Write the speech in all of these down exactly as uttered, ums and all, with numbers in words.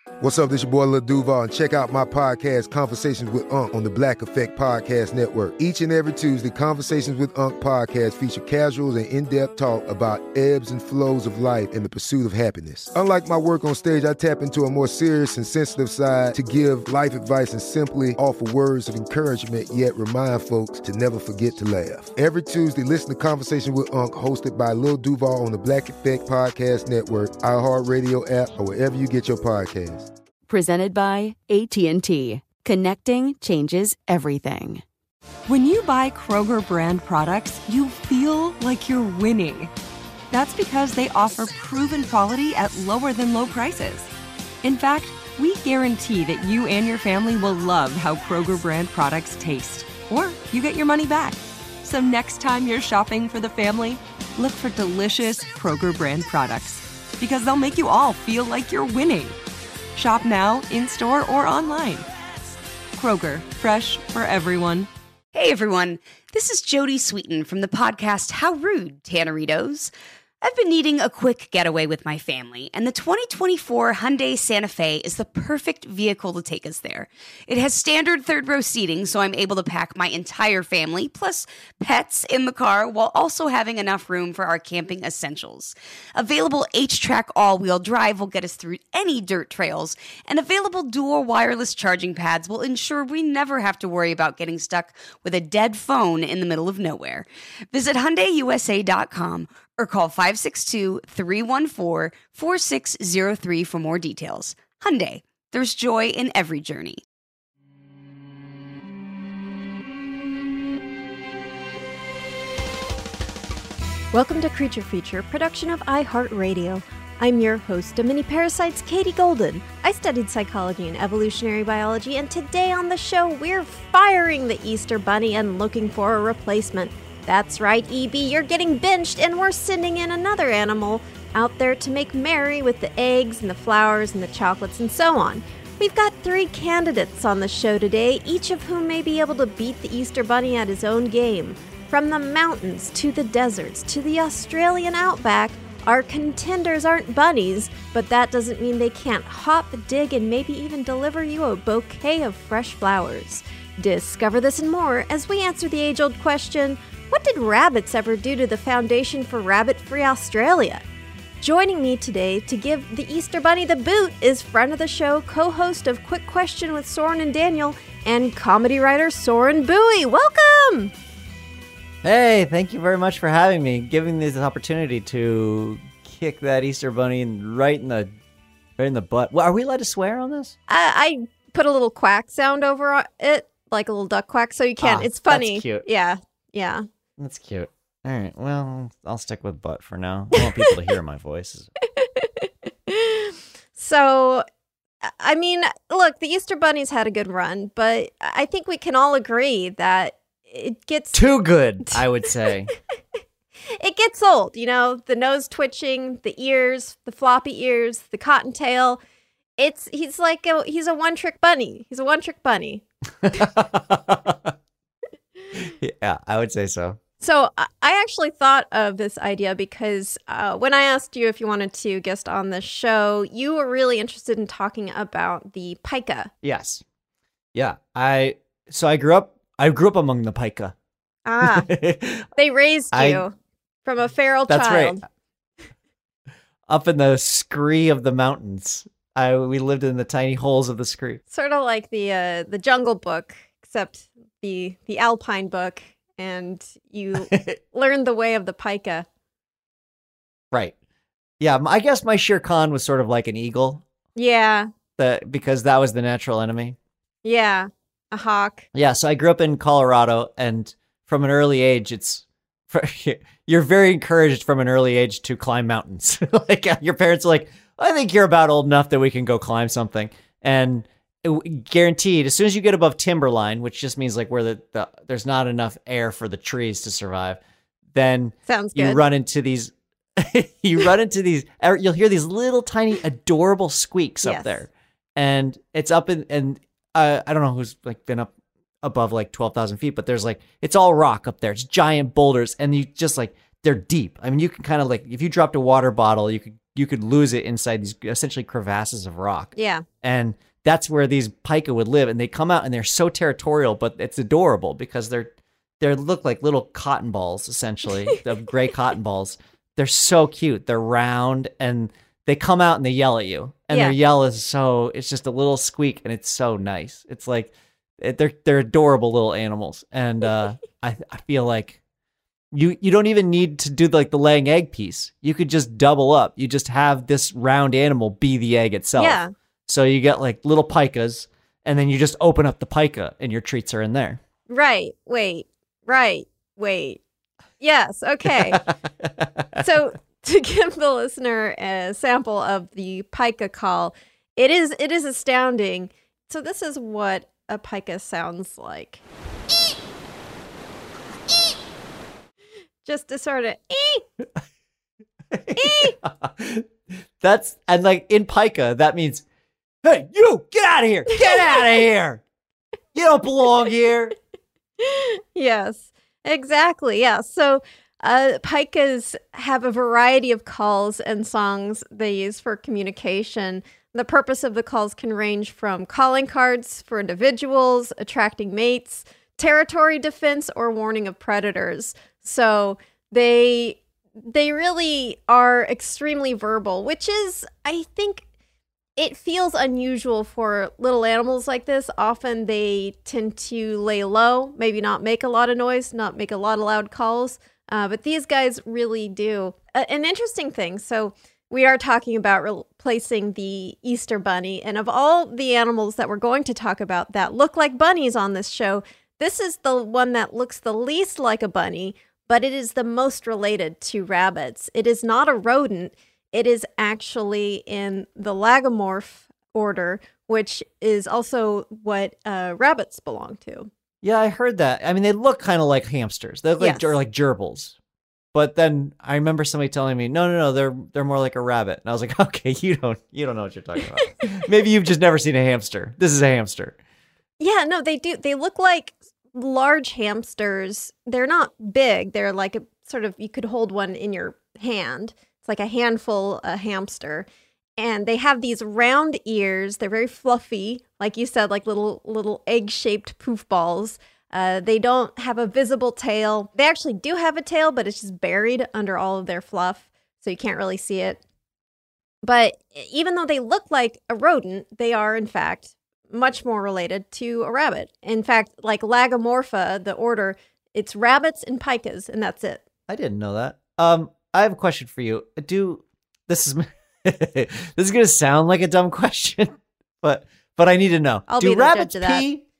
What's up, this your boy Lil Duval, and check out my podcast, Conversations with Unc, on the Black Effect Podcast Network. Each and every Tuesday, Conversations with Unc podcast feature casuals and in-depth talk about ebbs and flows of life and the pursuit of happiness. Unlike my work on stage, I tap into a more serious and sensitive side to give life advice and simply offer words of encouragement, yet remind folks to never forget to laugh. Every Tuesday, listen to Conversations with Unc, hosted by Lil Duval on the Black Effect Podcast Network, iHeartRadio app, or wherever you get your podcasts. Presented by A T and T. Connecting changes everything. When you buy Kroger brand products, you feel like you're winning. That's because they offer proven quality at lower than low prices. In fact, we guarantee that you and your family will love how Kroger brand products taste, or you get your money back. So next time you're shopping for the family, look for delicious Kroger brand products, because they'll make you all feel like you're winning. Shop now, in-store, or online. Kroger, fresh for everyone. Hey everyone, this is Jodie Sweetin from the podcast How Rude, Tanneritos. I've been needing a quick getaway with my family, and the twenty twenty-four Hyundai Santa Fe is the perfect vehicle to take us there. It has standard third-row seating, so I'm able to pack my entire family, plus pets, in the car, while also having enough room for our camping essentials. Available H-Track all-wheel drive will get us through any dirt trails, and available dual wireless charging pads will ensure we never have to worry about getting stuck with a dead phone in the middle of nowhere. Visit Hyundai U S A dot com or call five six two, three one four, four six zero three for more details. Hyundai, there's joy in every journey. Welcome to Creature Feature, production of iHeartRadio. I'm your host of Mini Parasites, Katie Golden. I studied psychology and evolutionary biology, and today on the show, we're firing the Easter Bunny and looking for a replacement. That's right, E B, you're getting benched, and we're sending in another animal out there to make merry with the eggs and the flowers and the chocolates and so on. We've got three candidates on the show today, each of whom may be able to beat the Easter Bunny at his own game. From the mountains to the deserts to the Australian outback, our contenders aren't bunnies, but that doesn't mean they can't hop, dig, and maybe even deliver you a bouquet of fresh flowers. Discover this and more as we answer the age-old question, what did rabbits ever do to the Foundation for Rabbit-Free Australia? Joining me today to give the Easter Bunny the boot is friend of the show, co-host of Quick Question with Soren and Daniel, and comedy writer Soren Bowie. Welcome! Hey, thank you very much for having me, giving me this opportunity to kick that Easter Bunny right in the right in the butt. Well, are we allowed to swear on this? I, I put a little quack sound over it, like a little duck quack, so you can't. Ah, it's funny. That's cute. Yeah, yeah. That's cute. All right, well, I'll stick with butt for now. I want people to hear my voice. So, I mean, look, the Easter Bunny's had a good run, but I think we can all agree that it gets... Too good, I would say. It gets old, you know, the nose twitching, the ears, the floppy ears, the cottontail. It's, he's like, a, he's a one-trick bunny. He's a one-trick bunny. Yeah, I would say so. So I actually thought of this idea because uh, when I asked you if you wanted to guest on the show, you were really interested in talking about the pika. Yes. Yeah. I so I grew up I grew up among the pika. Ah. They raised you I, from a feral that's child. Right. Up in the scree of the mountains. I we lived in the tiny holes of the scree. Sort of like the uh, the Jungle Book, except the the Alpine book. And you learned the way of the pika. Right. Yeah, I guess my Shere Khan was sort of like an eagle. Yeah. The, because that was the natural enemy. Yeah, a hawk. Yeah, so I grew up in Colorado, and from an early age, it's you're very encouraged from an early age to climb mountains. Like your parents are like, I think you're about old enough that we can go climb something. And guaranteed, as soon as you get above timberline, which just means like where the, the there's not enough air for the trees to survive, then sounds you good. run into these you run into these you'll hear these little tiny adorable squeaks yes. up there, and it's up in and uh, I don't know who's like been up above like twelve thousand feet, but there's like it's all rock up there. It's giant boulders, and you just like they're deep. I mean, you can kind of like if you dropped a water bottle, you could you could lose it inside these essentially crevasses of rock. Yeah. And that's where these pika would live. And they come out and they're so territorial, but it's adorable because they're they look like little cotton balls, essentially, the gray cotton balls. They're so cute. They're round and they come out and they yell at you. And Yeah. their yell is so, it's just a little squeak and it's so nice. It's like, they're they're adorable little animals. And uh, I, I feel like you you don't even need to do like the laying egg piece. You could just double up. You just have this round animal be the egg itself. Yeah. So you get like little pikas and then you just open up the pika and your treats are in there. Right. Wait. Right. Wait. Yes. Okay. So to give the listener a sample of the pika call, it is it is astounding. So this is what a pika sounds like. Just a sort of ee, ee. That's and like in pika, that means, hey, you get out of here, get out of here. You don't belong here. Yes, exactly. Yeah. So uh, pikas have a variety of calls and songs they use for communication. The purpose of the calls can range from calling cards for individuals, attracting mates, territory defense, or warning of predators. So they they really are extremely verbal, which is, I think, it feels unusual for little animals like this. Often they tend to lay low, maybe not make a lot of noise, not make a lot of loud calls. Uh, but these guys really do. Uh, an interesting thing. So we are talking about replacing the Easter bunny. And of all the animals that we're going to talk about that look like bunnies on this show, this is the one that looks the least like a bunny, but it is the most related to rabbits. It is not a rodent. It is actually in the lagomorph order, which is also what uh, rabbits belong to. Yeah, I heard that. I mean, they look kind of like hamsters. They look like, Yes. or like gerbils. But then I remember somebody telling me, no, no, no, they're they're more like a rabbit. And I was like, okay, you don't you don't know what you're talking about. Maybe you've just never seen a hamster. This is a hamster. Yeah, no, they do. They look like large hamsters. They're not big. They're like a sort of, you could hold one in your hand. It's like a handful, a hamster. And they have these round ears. They're very fluffy, like you said, like little little egg-shaped poof balls. Uh, they don't have a visible tail. They actually do have a tail, but it's just buried under all of their fluff, so you can't really see it. But even though they look like a rodent, they are, in fact, much more related to a rabbit. In fact, like Lagomorpha, the order, it's rabbits and pikas, and that's it. I didn't know that. Um, I have a question for you. Do this is this is gonna sound like a dumb question, but but I need to know. I'll do be the rabbits judge of that. pee?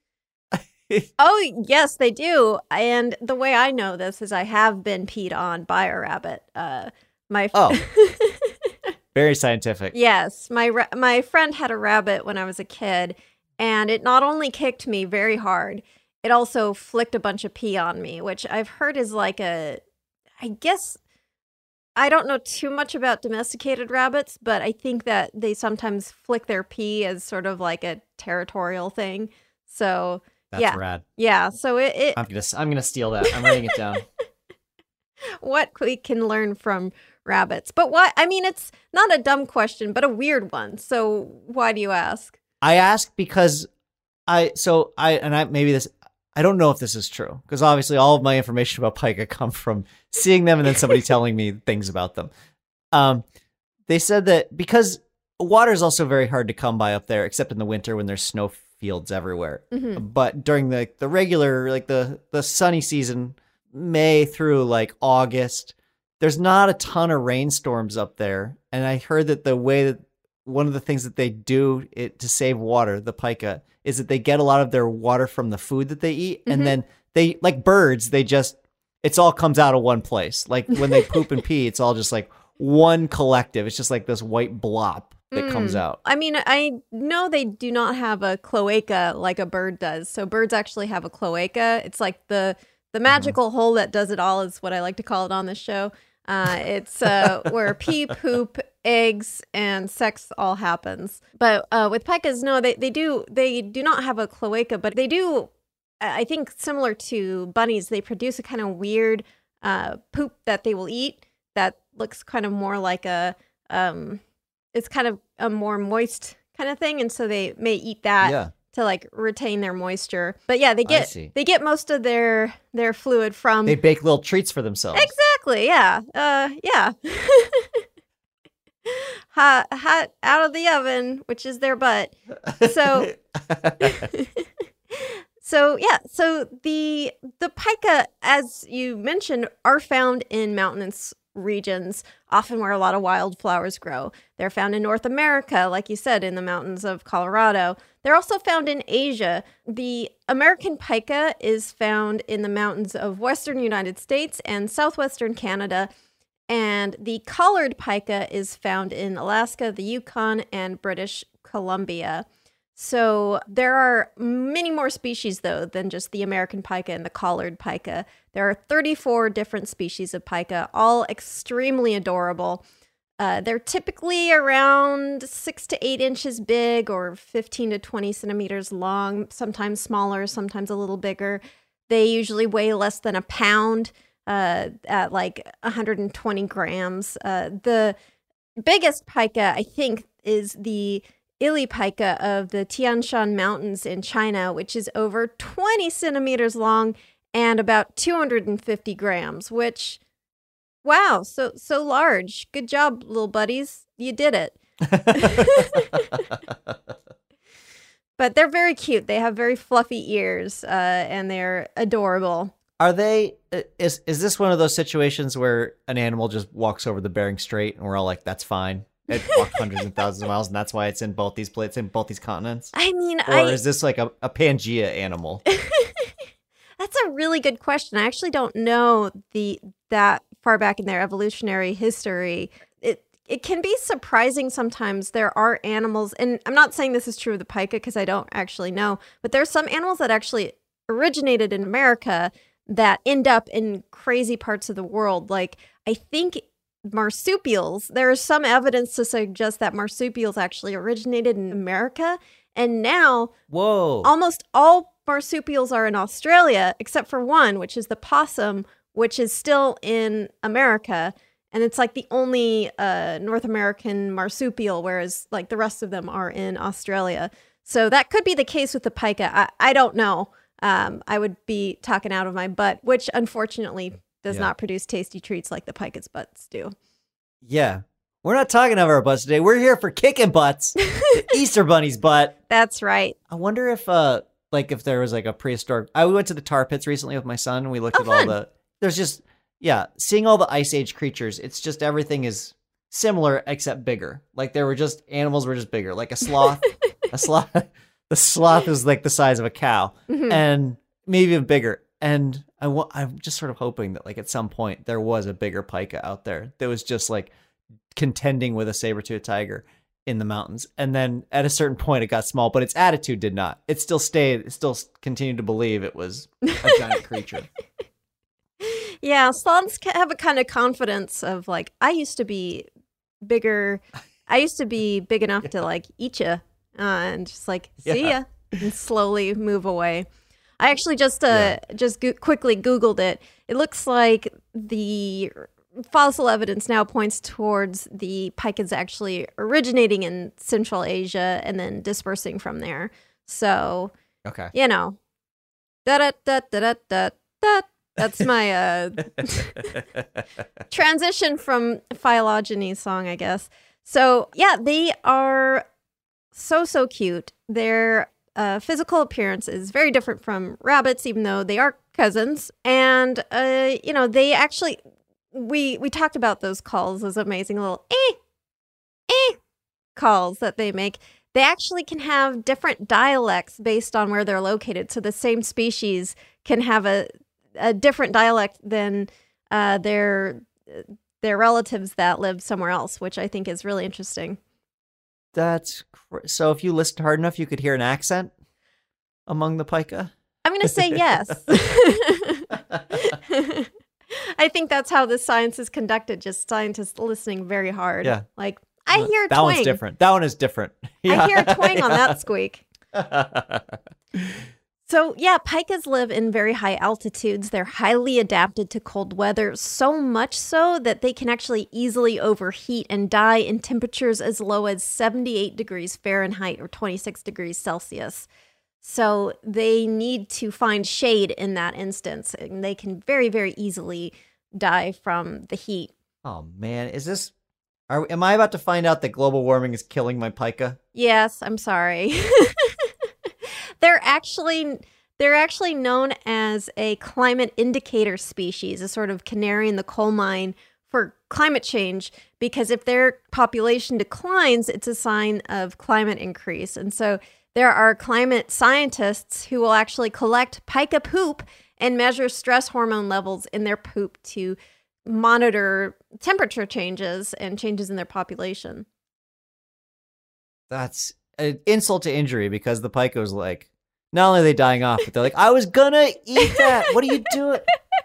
Oh, yes, they do. And the way I know this is I have been peed on by a rabbit. Uh, my Oh. Very scientific. Yes, my ra- my friend had a rabbit when I was a kid, and it not only kicked me very hard, it also flicked a bunch of pee on me, which I've heard is like a, I guess, I don't know too much about domesticated rabbits, but I think that they sometimes flick their pee as sort of like a territorial thing. So That's yeah, rad. yeah. So it, it I'm gonna I'm gonna steal that. I'm writing it down. what we can learn from rabbits. But why? I mean, it's not a dumb question, but a weird one. So why do you ask? I ask because I so I and I maybe this I don't know if this is true because obviously all of my information about pika come from seeing them and then somebody telling me things about them. Um, they said that because water is also very hard to come by up there, except in the winter when there's snow fields everywhere. Mm-hmm. But during the the regular like the the sunny season, May through like August, there's not a ton of rainstorms up there. And I heard that the way that one of the things that they do it to save water, the pika, is that they get a lot of their water from the food that they eat. Mm-hmm. And then they, like birds, they just, it's all comes out of one place. Like when they poop and pee, it's all just like one collective. It's just like this white blob that Mm. comes out. I mean, I know they do not have a cloaca like a bird does. So birds actually have a cloaca. It's like the the magical hole that does it all is what I like to call it on this show. Uh, it's uh, where pee, poop, eggs, and sex all happens. But uh, with pikas, no, they, they do they do not have a cloaca, but they do, I think, similar to bunnies, they produce a kind of weird uh, poop that they will eat that looks kind of more like a um, it's kind of a more moist kind of thing, and so they may eat that Yeah. to like retain their moisture. But yeah, they I get see. they get most of their their fluid from They bake little treats for themselves. exactly. Yeah, uh, yeah. hot, hot out of the oven, which is their butt. So. So yeah, so the the pika, as you mentioned, are found in mountainous regions, often where a lot of wildflowers grow. They're found in North America, like you said, in the mountains of Colorado. They're also found in Asia. The American pika is found in the mountains of western United States and southwestern Canada. And the collared pika is found in Alaska, the Yukon, and British Columbia. So there are many more species, though, than just the American pika and the collared pika. There are thirty-four different species of pika, all extremely adorable. Uh, they're typically around six to eight inches big or fifteen to twenty centimeters long, sometimes smaller, sometimes a little bigger. They usually weigh less than a pound uh, at like one hundred twenty grams. Uh, the biggest pika, I think, is the Ili pika of the Tian Shan Mountains in China, which is over twenty centimeters long and about two hundred fifty grams, which, wow, so so large. Good job, little buddies. You did it. But they're very cute. They have very fluffy ears, uh, and they're adorable. Are they, is is this one of those situations where an animal just walks over the Bering Strait and we're all like, that's fine? It walked hundreds of thousands of miles, and that's why it's in both these places, in both these continents? I mean, Or I... is this like a, a Pangea animal? That's a really good question. I actually don't know the that far back in their evolutionary history. It it can be surprising sometimes. There are animals, and I'm not saying this is true of the pika because I don't actually know, but there's some animals that actually originated in America that end up in crazy parts of the world. Like, I think marsupials, there is some evidence to suggest that marsupials actually originated in America, and now Whoa. almost all marsupials are in Australia, except for one, which is the possum, which is still in America. And it's like the only uh, North American marsupial, whereas like the rest of them are in Australia. So that could be the case with the pika. I, I don't know. Um, I would be talking out of my butt, which unfortunately does Yeah. not produce tasty treats like the pika's butts do. Yeah. We're not talking of our butts today. We're here for kicking butts. The Easter Bunny's butt. That's right. I wonder if, uh, like, if there was like a prehistoric. I we went to the tar pits recently with my son, and we looked Oh, at all fun. the. There's just, yeah, seeing all the Ice Age creatures. It's just everything is similar except bigger. Like there were just animals were just bigger. Like a sloth, a sloth. The sloth is like the size of a cow, Mhm. and maybe even bigger. And I wa- I'm just sort of hoping that like at some point there was a bigger pika out there that was just like contending with a saber-toothed tiger in the mountains. And then at a certain point it got small, but its attitude did not. It still stayed, it still continued to believe it was a giant creature. Yeah, sloths ca- have a kind of confidence of like, I used to be bigger. I used to be big enough to like eat you, uh, and just like see Yeah. ya, and slowly move away. I actually just uh just go- quickly Googled it. It looks like the fossil evidence now points towards the pikas actually originating in Central Asia and then dispersing from there. So Okay. you know, da da da da da da da. That's my uh, transition from phylogeny song, I guess. So yeah, they are so, so cute. Their uh, physical appearance is very different from rabbits, even though they are cousins. And, uh, you know, they actually, we, we talked about those calls, those amazing little eh, eh calls that they make. They actually can have different dialects based on where they're located. So the same species can have a a different dialect than uh, their their relatives that live somewhere else, which I think is really interesting. That's cr- so if you listened hard enough, you could hear an accent among the pika. I'm going to say yes. I think that's how this science is conducted, just scientists listening very hard. Yeah. Like, I hear a that twang. one's different. That one is different. I hear a twang on that squeak. So, yeah, pikas live in very high altitudes. They're highly adapted to cold weather, so much so that they can actually easily overheat and die in temperatures as low as seventy-eight degrees Fahrenheit or twenty-six degrees Celsius. So they need to find shade in that instance, and they can very, very easily die from the heat. Oh, man. Is this... Are, am I about to find out that global warming is killing my pika? Yes, I'm sorry. They're actually they're actually known as a climate indicator species, a sort of canary in the coal mine for climate change, because if their population declines, it's a sign of climate increase. And so there are climate scientists who will actually collect pika poop and measure stress hormone levels in their poop to monitor temperature changes and changes in their population. That's an insult to injury, because the pika was like, not only are they dying off, but they're like, I was gonna eat that. What are you doing?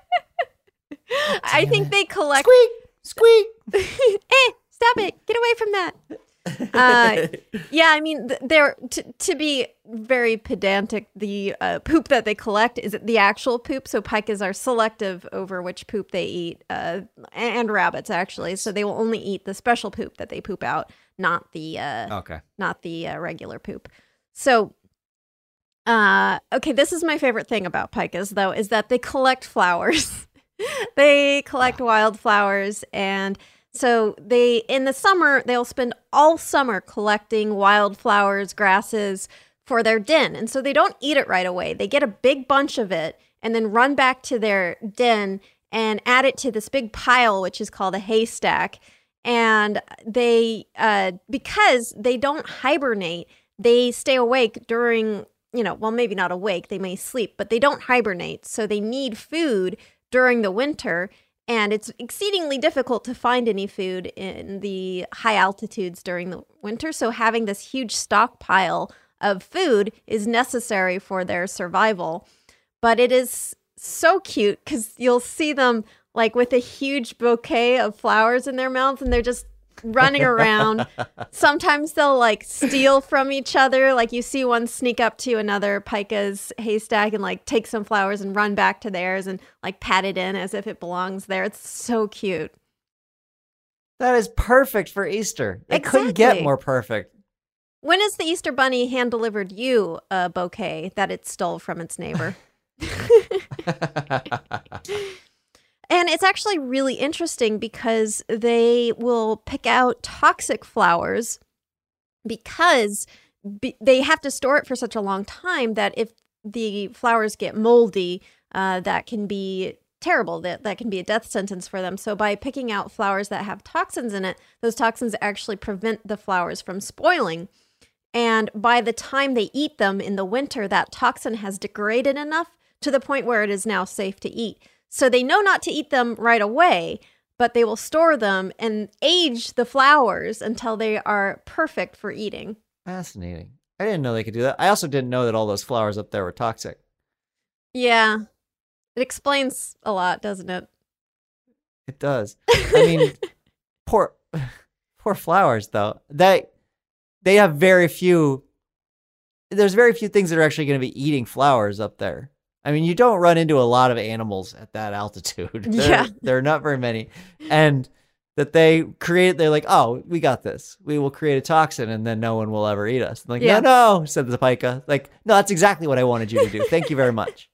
I think it. they collect. Squeak! Squeak! Hey, stop it. Get away from that. Uh, yeah, I mean, th- they're t- to be very pedantic. The uh, poop that they collect is the actual poop. So pikas are selective over which poop they eat, uh, and rabbits actually. So they will only eat the special poop that they poop out, not the uh, Okay. not the uh, regular poop. So, uh, okay, this is my favorite thing about pikas, though, is that they collect flowers. They collect yeah. wildflowers, and so they, in the summer, they'll spend all summer collecting wildflowers, grasses for their den. And so they don't eat it right away. They get a big bunch of it and then run back to their den and add it to this big pile, which is called a haystack. And they, uh, because they don't hibernate, they stay awake during, you know, well, maybe not awake, they may sleep, but they don't hibernate. So they need food during the winter. And it's exceedingly difficult to find any food in the high altitudes during the winter. So having this huge stockpile of food is necessary for their survival. But it is so cute because you'll see them like with a huge bouquet of flowers in their mouths, and they're just running around. Sometimes they'll like steal from each other. Like you see one sneak up to another pika's haystack and like take some flowers and run back to theirs and like pat it in as if it belongs there. It's so cute. That is perfect for Easter. It Exactly. couldn't get more perfect. When has the Easter Bunny hand delivered you a bouquet that it stole from its neighbor? And it's actually really interesting because they will pick out toxic flowers because be- they have to store it for such a long time that if the flowers get moldy, uh, that can be terrible. That, that can be a death sentence for them. So by picking out flowers that have toxins in it, those toxins actually prevent the flowers from spoiling. And by the time they eat them in the winter, that toxin has degraded enough to the point where it is now safe to eat. So they know not to eat them right away, but they will store them and age the flowers until they are perfect for eating. Fascinating. I didn't know they could do that. I also didn't know that all those flowers up there were toxic. Yeah. It explains a lot, doesn't it? It does. I mean, poor poor flowers, though. They, they have very few... There's very few things that are actually going to be eating flowers up there. I mean, you don't run into a lot of animals at that altitude. There, Yeah. there are not very many. And that they create, they're like, oh, we got this. We will create a toxin and then no one will ever eat us. I'm like, Yeah. no, no, said the pika. Like, no, that's exactly what I wanted you to do. Thank you very much.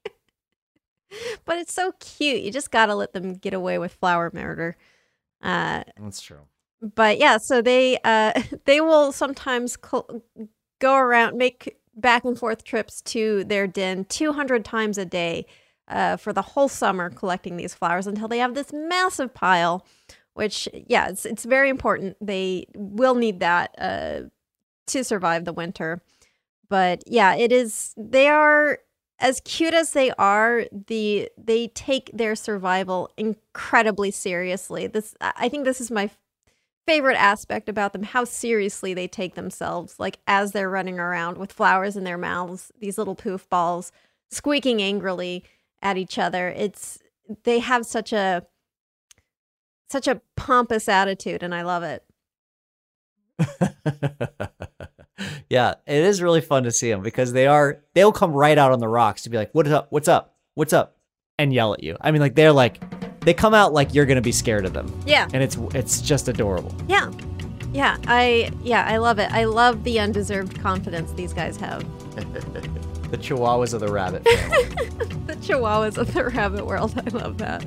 But it's so cute. You just got to let them get away with flower murder. Uh, That's true. but yeah, so they uh, they will sometimes col- go around, make back and forth trips to their den two hundred times a day uh, for the whole summer collecting these flowers until they have this massive pile, which, yeah, it's, it's very important. They will need that uh, to survive the winter. But yeah, it is, they are, as cute as they are, the they take their survival incredibly seriously. This, I think this is my favorite aspect about them, how seriously they take themselves, like as they're running around with flowers in their mouths, these little poof balls squeaking angrily at each other. It's, they have such a such a pompous attitude, and I love it. Yeah, it is really fun to see them because they are, they'll come right out on the rocks to be like, what's up? What's up? What's up? And yell at you. I mean, like, they're like, they come out like you're going to be scared of them. Yeah. And it's, it's just adorable. Yeah. Yeah. I, yeah, I love it. I love the undeserved confidence these guys have. The Chihuahuas of the rabbit family. The Chihuahuas of the rabbit world. I love that.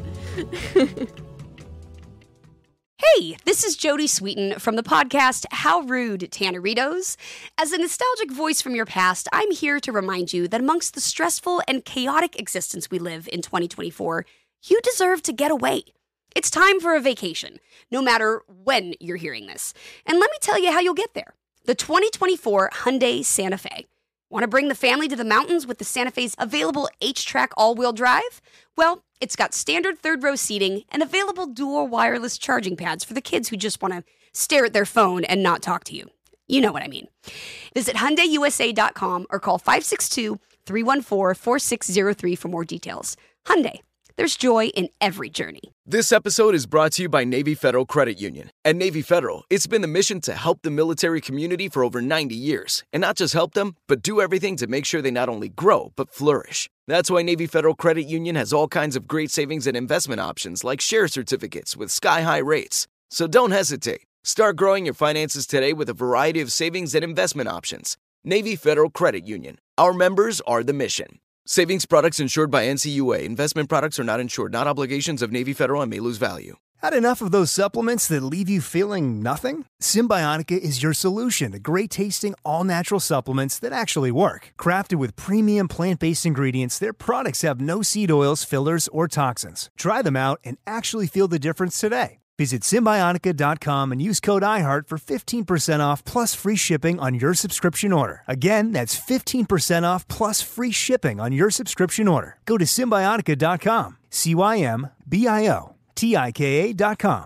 Hey, this is Jodie Sweetin from the podcast How Rude, Tanneritos. As a nostalgic voice from your past, I'm here to remind you that amongst the stressful and chaotic existence we live in twenty twenty-four, you deserve to get away. It's time for a vacation, no matter when you're hearing this. And let me tell you how you'll get there. The twenty twenty-four Hyundai Santa Fe. Want to bring the family to the mountains with the Santa Fe's available H-Track all-wheel drive? Well, it's got standard third-row seating and available dual wireless charging pads for the kids who just want to stare at their phone and not talk to you. You know what I mean. Visit Hyundai U S A dot com or call five six two, three one four, four six zero three for more details. Hyundai. There's joy in every journey. This episode is brought to you by Navy Federal Credit Union. At Navy Federal, it's been the mission to help the military community for over ninety years. And not just help them, but do everything to make sure they not only grow, but flourish. That's why Navy Federal Credit Union has all kinds of great savings and investment options like share certificates with sky-high rates. So don't hesitate. Start growing your finances today with a variety of savings and investment options. Navy Federal Credit Union. Our members are the mission. Savings products insured by N C U A. Investment products are not insured, not obligations of Navy Federal and may lose value. Had enough of those supplements that leave you feeling nothing? Symbiotica is your solution to great-tasting, all-natural supplements that actually work. Crafted with premium plant-based ingredients, their products have no seed oils, fillers, or toxins. Try them out and actually feel the difference today. Visit Symbiotica dot com and use code iHeart for fifteen percent off plus free shipping on your subscription order. Again, that's fifteen percent off plus free shipping on your subscription order. Go to Symbiotica dot com. C Y M B I O T I K A dot com.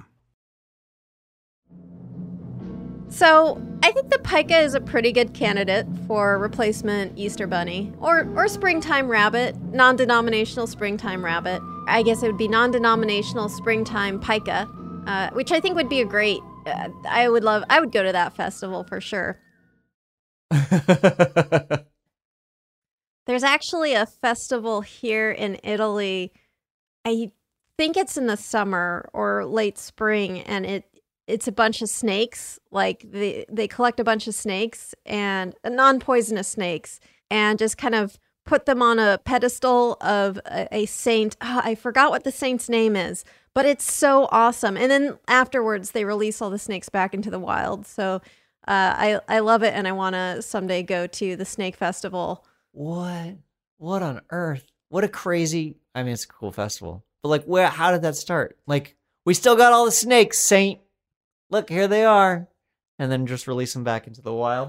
So I think the pika is a pretty good candidate for replacement Easter bunny or, or springtime rabbit, non-denominational springtime rabbit. I guess it would be non-denominational springtime pika. Uh, which I think would be a great, uh, I would love, I would go to that festival for sure. There's actually a festival here in Italy. I think it's in the summer or late spring, and it it's a bunch of snakes. Like they, they collect a bunch of snakes and uh, non-poisonous snakes and just kind of put them on a pedestal of a, a saint. Oh, I forgot what the saint's name is, but it's so awesome. And then afterwards, they release all the snakes back into the wild. So uh, I I love it, and I want to someday go to the snake festival. What? What on earth? What a crazy... I mean, it's a cool festival. But like, where? How did that start? Like, we still got all the snakes, Saint. Look, here they are. And then just release them back into the wild.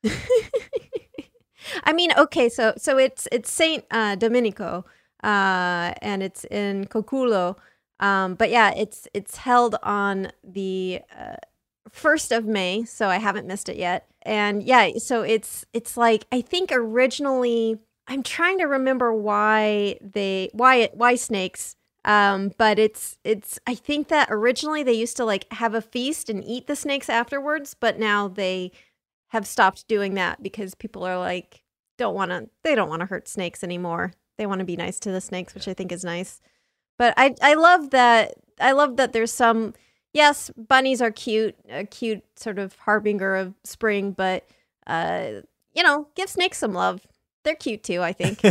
I mean, okay, so so it's it's Saint uh, Domenico, uh, and it's in Coculo. Um, but yeah, it's it's held on the uh, first of May, so I haven't missed it yet. And yeah, so it's it's like, I think originally, I'm trying to remember why they why why snakes. Um, but it's it's I think that originally they used to like have a feast and eat the snakes afterwards, but now they have stopped doing that because people are like don't want to they don't want to hurt snakes anymore. They want to be nice to the snakes, which I think is nice. But I I love that I love that there's some yes, bunnies are cute, a cute sort of harbinger of spring, but uh you know, give snakes some love. They're cute too, I think.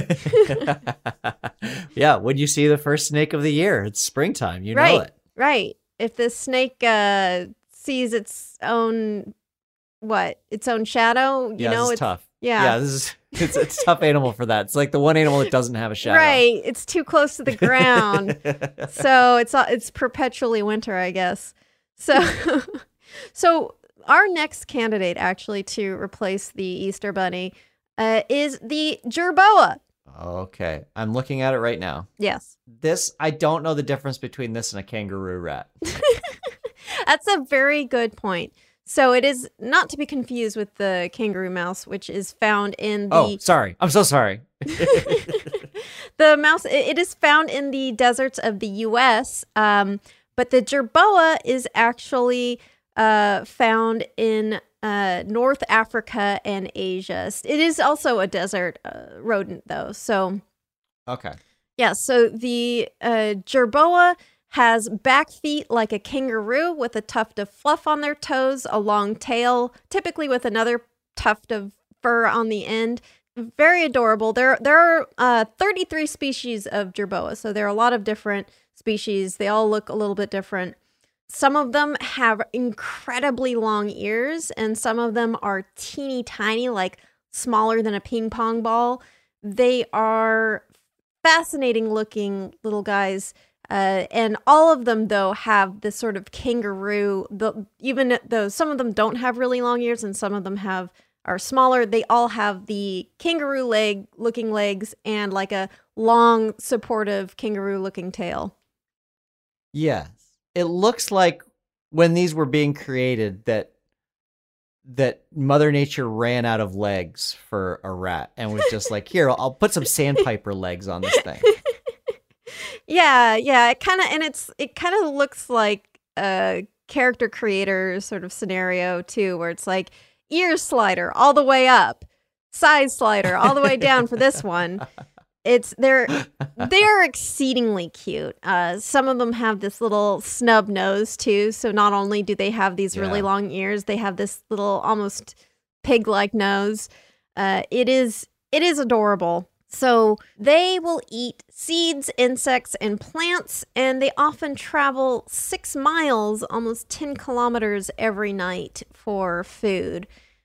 Yeah, when you see the first snake of the year, it's springtime. You right, know it. Right. If the snake uh, sees its own, what, its own shadow, you yeah, know, this is it's tough. Yeah, yeah, this is it's it's a tough animal for that. It's like the one animal that doesn't have a shadow. Right. It's too close to the ground, so it's it's perpetually winter, I guess. So, so our next candidate actually to replace the Easter bunny uh, is the jerboa. Okay, I'm looking at it right now. Yes. This, I don't know the difference between this and a kangaroo rat. That's a very good point. So it is not to be confused with the kangaroo mouse, which is found in the... Oh, sorry. I'm so sorry. The mouse, it is found in the deserts of the U S, um, but the jerboa is actually uh, found in uh, North Africa and Asia. It is also a desert uh, rodent, though. So, okay. Yeah, so the uh, jerboa has back feet like a kangaroo with a tuft of fluff on their toes, a long tail, typically with another tuft of fur on the end. Very adorable. There, there are uh, thirty-three species of jerboa, so there are a lot of different species. They all look a little bit different. Some of them have incredibly long ears, and some of them are teeny tiny, like smaller than a ping pong ball. They are fascinating looking little guys. Uh, and all of them, though, have this sort of kangaroo, the, even though some of them don't have really long ears and some of them have are smaller, they all have the kangaroo leg looking legs and like a long, supportive kangaroo looking tail. Yes. It looks like when these were being created that that Mother Nature ran out of legs for a rat and was just like, here, I'll put some sandpiper legs on this thing. Yeah, yeah, it kind of, and it's, it kind of looks like a character creator sort of scenario too, where it's like ear slider all the way up, side slider all the way down for this one. It's, they're, they're exceedingly cute. Uh, some of them have this little snub nose too, so not only do they have these really Yeah. long ears, they have this little almost pig-like nose. Uh, it is, it is adorable. So they will eat seeds, insects, and plants, and they often travel six miles, almost ten kilometers every night for food.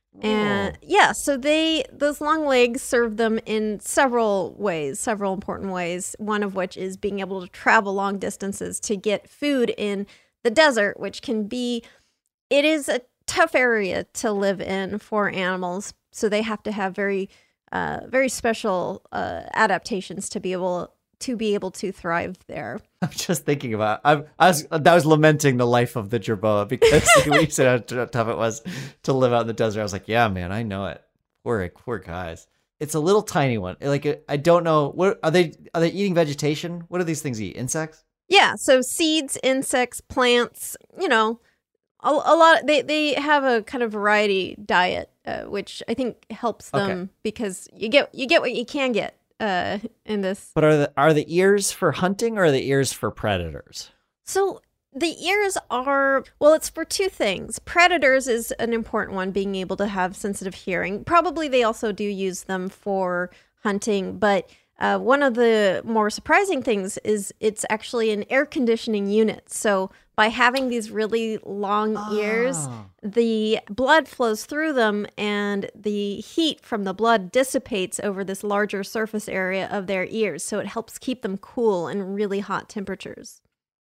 And yeah, so they those long legs serve them in several ways, several important ways, one of which is being able to travel long distances to get food in the desert, which can be, it is a tough area to live in for animals. So they have to have very Uh, very special uh, adaptations to be able to be able to thrive there. I'm just thinking about. I'm, I was. I was lamenting the life of the jerboa because we said how tough it was to live out in the desert. I was like, yeah, man, I know it. Poor, poor guys. It's a little tiny one. Like I don't know. What are they? Are they eating vegetation? What do these things eat? Insects? Yeah. So seeds, insects, plants. You know, a, a lot. They they have a kind of variety diet. Uh, which I think helps them Okay. because you get you get what you can get uh, in this. But are the are the ears for hunting or are the ears for predators? So the ears are, well, it's for two things. Predators is an important one, being able to have sensitive hearing. Probably they also do use them for hunting, but uh, one of the more surprising things is it's actually an air conditioning unit. So by having these really long ears, Oh. the blood flows through them and the heat from the blood dissipates over this larger surface area of their ears. So it helps keep them cool in really hot temperatures.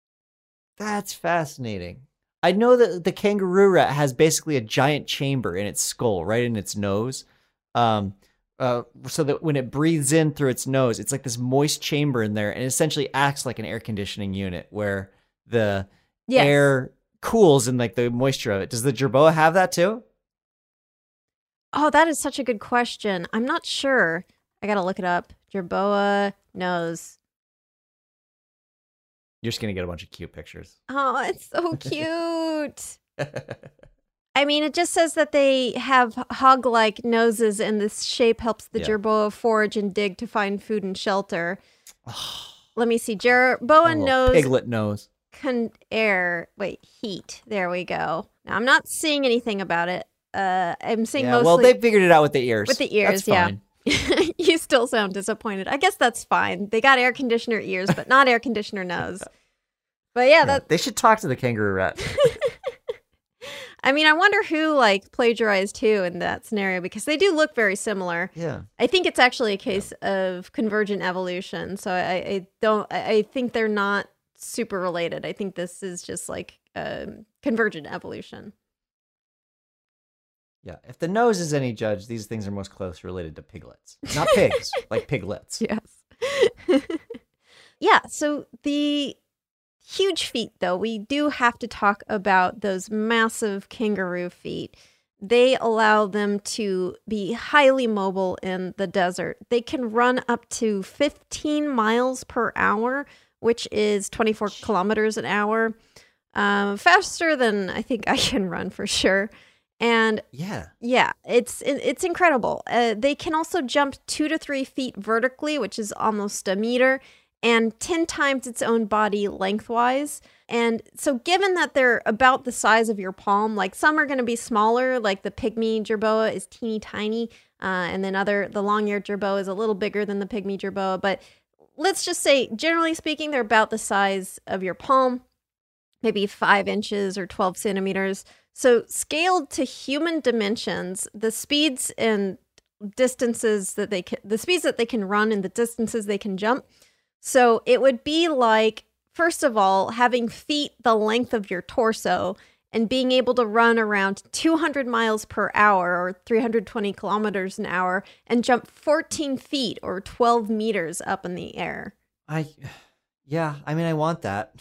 That's fascinating. I know that the kangaroo rat has basically a giant chamber in its skull, right in its nose. Um, uh, so that when it breathes in through its nose, it's like this moist chamber in there and it essentially acts like an air conditioning unit where the Yes. air cools in like the moisture of it. Does the jerboa have that too? Oh, that is such a good question. I'm not sure. I gotta look it up. Jerboa nose. You're just going to get a bunch of cute pictures. Oh, it's so cute. I mean, it just says that they have hog-like noses, and this shape helps the Yeah. jerboa forage and dig to find food and shelter. Let me see. Jerboa A little nose piglet nose. can air. Wait, heat. There we go. Now, I'm not seeing anything about it. Uh, I'm seeing Yeah, mostly well, they figured it out with the ears. with the ears. That's Yeah. fine. You still sound disappointed. I guess that's fine. They got air conditioner ears, but not air conditioner nose. But yeah, that They should talk to the kangaroo rat. I mean, I wonder who like plagiarized who in that scenario because they do look very similar. Yeah. I think it's actually a case of convergent evolution. So I, I don't. I I think they're not super related. I think this is just like um, convergent evolution. Yeah. If the nose is any judge, these things are most closely related to piglets. Not pigs, like piglets. Yes. Yeah. So the huge feet, though, we do have to talk about those massive kangaroo feet. They allow them to be highly mobile in the desert. They can run up to fifteen miles per hour, which is twenty-four kilometers an hour. um, faster than I think I can run for sure. And Yeah. yeah, it's it's incredible. Uh, they can also jump two to three feet vertically, which is almost a meter, and ten times its own body lengthwise. And so given that they're about the size of your palm, like some are going to be smaller, like the pygmy jerboa is teeny tiny, uh, and then other the long-eared jerboa is a little bigger than the pygmy jerboa. But let's just say, generally speaking, they're about the size of your palm, maybe five inches or twelve centimeters. So scaled to human dimensions, the speeds and distances that they can, the speeds that they can run and the distances they can jump. So it would be like, first of all, having feet the length of your torso and being able to run around two hundred miles per hour or three hundred twenty kilometers an hour and jump fourteen feet or twelve meters up in the air. I, yeah, I mean, I want that.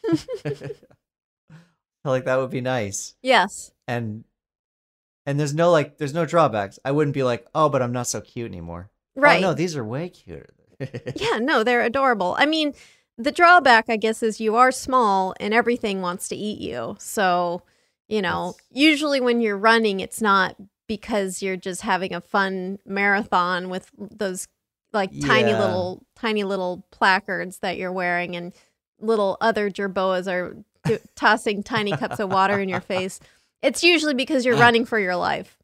I feel like that would be nice. Yes. And, and there's no like, there's no drawbacks. I wouldn't be like, oh, but I'm not so cute anymore. Right. Oh, no, these are way cuter. Yeah, no, they're adorable. I mean, the drawback, I guess, is you are small and everything wants to eat you. So, you know, That's... usually when you're running, it's not because you're just having a fun marathon with those like tiny Yeah. little, tiny little placards that you're wearing and little other jerboas are do- tossing tiny cups of water in your face. It's usually because you're running for your life.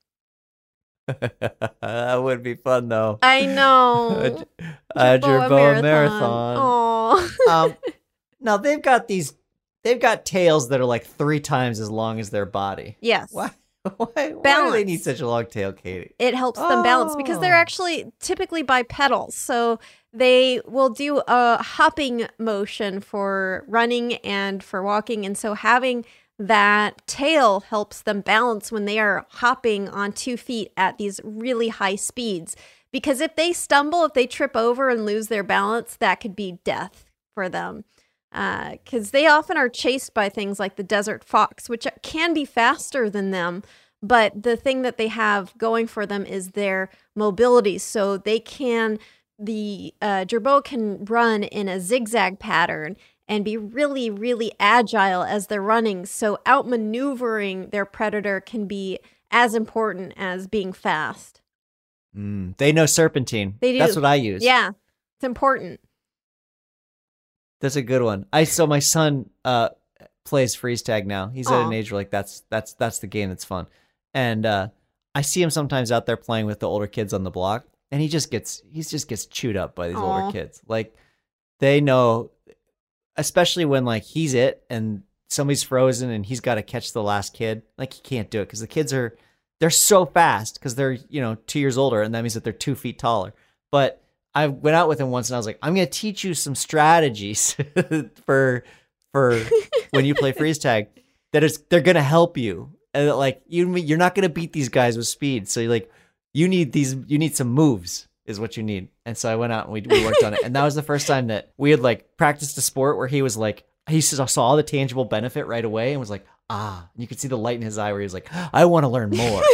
That would be fun, though. I know. A Jerboa marathon. Aw. um, now they've got these. They've got tails that are like three times as long as their body. Yes. Why? Why, why do Balance. they need such a long tail, Katie? It helps them balance because they're Oh. actually typically bipedal. So they will do a hopping motion for running and for walking. And so having that tail helps them balance when they are hopping on two feet at these really high speeds. Because if they stumble, if they trip over and lose their balance, that could be death for them. Because uh, they often are chased by things like the desert fox, which can be faster than them. But the thing that they have going for them is their mobility. So they can, the uh, jerboa can run in a zigzag pattern and be really, really agile as they're running. So outmaneuvering their predator can be as important as being fast. Mm, they know serpentine. They do. That's what I use. Yeah, it's important. That's a good one. I so my son uh plays freeze tag now. He's at Aw. an age where like that's that's that's the game that's fun. And uh I see him sometimes out there playing with the older kids on the block, and he just gets he just gets chewed up by these Aw. older kids. Like they know, especially when like he's it and somebody's frozen and he's got to catch the last kid. Like he can't do it because the kids are they're so fast because they're, you know, two years older, and that means that they're two feet taller. But I went out with him once and I was like, I'm going to teach you some strategies for for when you play freeze tag that is they're going to help you. And that, like you you're not going to beat these guys with speed. So like you need these you need some moves is what you need. And so I went out and we we worked on it. And that was the first time that we had like practiced a sport where he was like he saw the tangible benefit right away and was like, ah, and you could see the light in his eye where he was like, I want to learn more.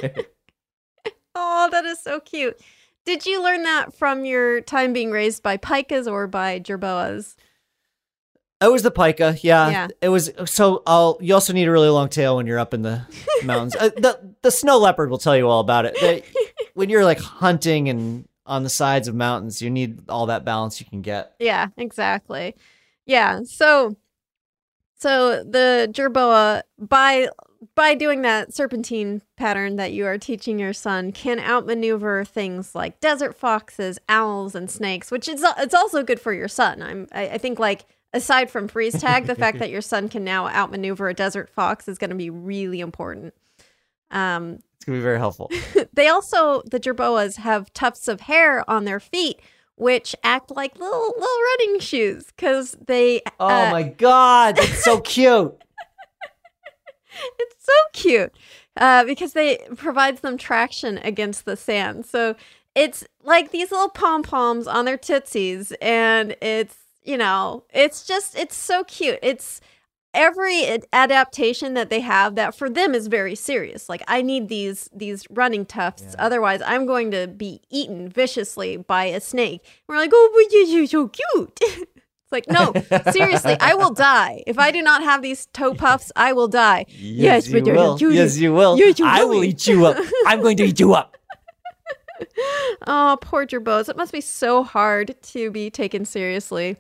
Oh, that is so cute. Did you learn that from your time being raised by pikas or by jerboas? It was the pika, yeah. Yeah. It was so. I'll. You also need a really long tail when you're up in the mountains. Uh, the The snow leopard will tell you all about it. They, when you're like hunting and on the sides of mountains, you need all that balance you can get. Yeah, exactly. Yeah. So, so the jerboa by by doing that serpentine pattern that you are teaching your son can outmaneuver things like desert foxes, owls, and snakes, which is it's also good for your son. I'm I, I think like. Aside from freeze tag, the fact that your son can now outmaneuver a desert fox is going to be really important. Um, It's going to be very helpful. they also, the jerboas have tufts of hair on their feet, which act like little little running shoes because they. Oh uh, my God, that's so cute. It's so cute uh, because they provides them traction against the sand. So it's like these little pom poms on their tootsies, and it's. You know, it's just, it's so cute. It's every adaptation that they have that for them is very serious. Like, I need these these running tufts. Yeah. Otherwise, I'm going to be eaten viciously by a snake. And we're like, oh, but you're so cute. It's like, no, seriously, I will die. If I do not have these toe puffs, I will die. Yes, yes you but will. You, yes, you will. You, you I will will eat you up. I'm going to eat you up. Oh, poor Gerbos. It must be so hard to be taken seriously.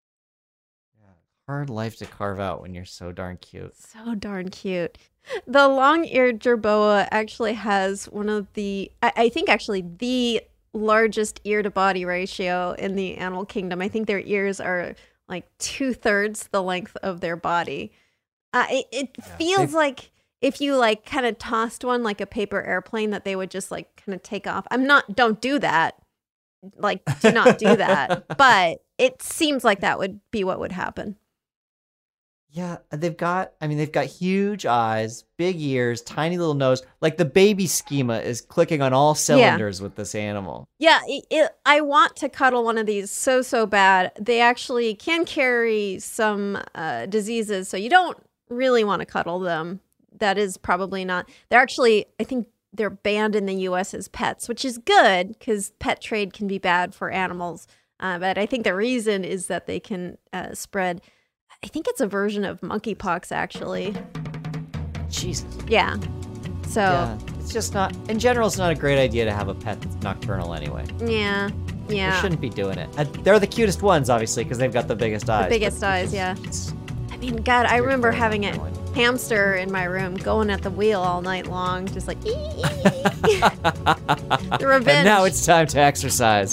Hard life to carve out when you're so darn cute. So darn cute. The long-eared jerboa actually has one of the, I, I think actually the largest ear-to-body ratio in the animal kingdom. I think their ears are like two-thirds the length of their body. Uh, it it yeah, feels like if you like kind of tossed one like a paper airplane that they would just like kind of take off. I'm not, don't do that. Like, do not do that. But it seems like that would be what would happen. Yeah, they've got, I mean, they've got huge eyes, big ears, tiny little nose. Like the baby schema is clicking on all cylinders yeah. with this animal. Yeah, it, it, I want to cuddle one of these so, so bad. They actually can carry some uh, diseases, so you don't really want to cuddle them. That is probably not, they're actually, I think they're banned in the U S as pets, which is good because pet trade can be bad for animals. Uh, but I think the reason is that they can uh, spread, I think it's a version of monkeypox, actually. Jesus. Yeah. So. Yeah. It's just not, in general, it's not a great idea to have a pet that's nocturnal anyway. Yeah. Yeah. You shouldn't be doing it. Uh, they're the cutest ones, obviously, because they've got the biggest eyes. The biggest eyes, yeah. I mean, God, I remember having a hamster in my room going at the wheel all night long, just like, ee, ee, ee. The revenge. And now it's time to exercise.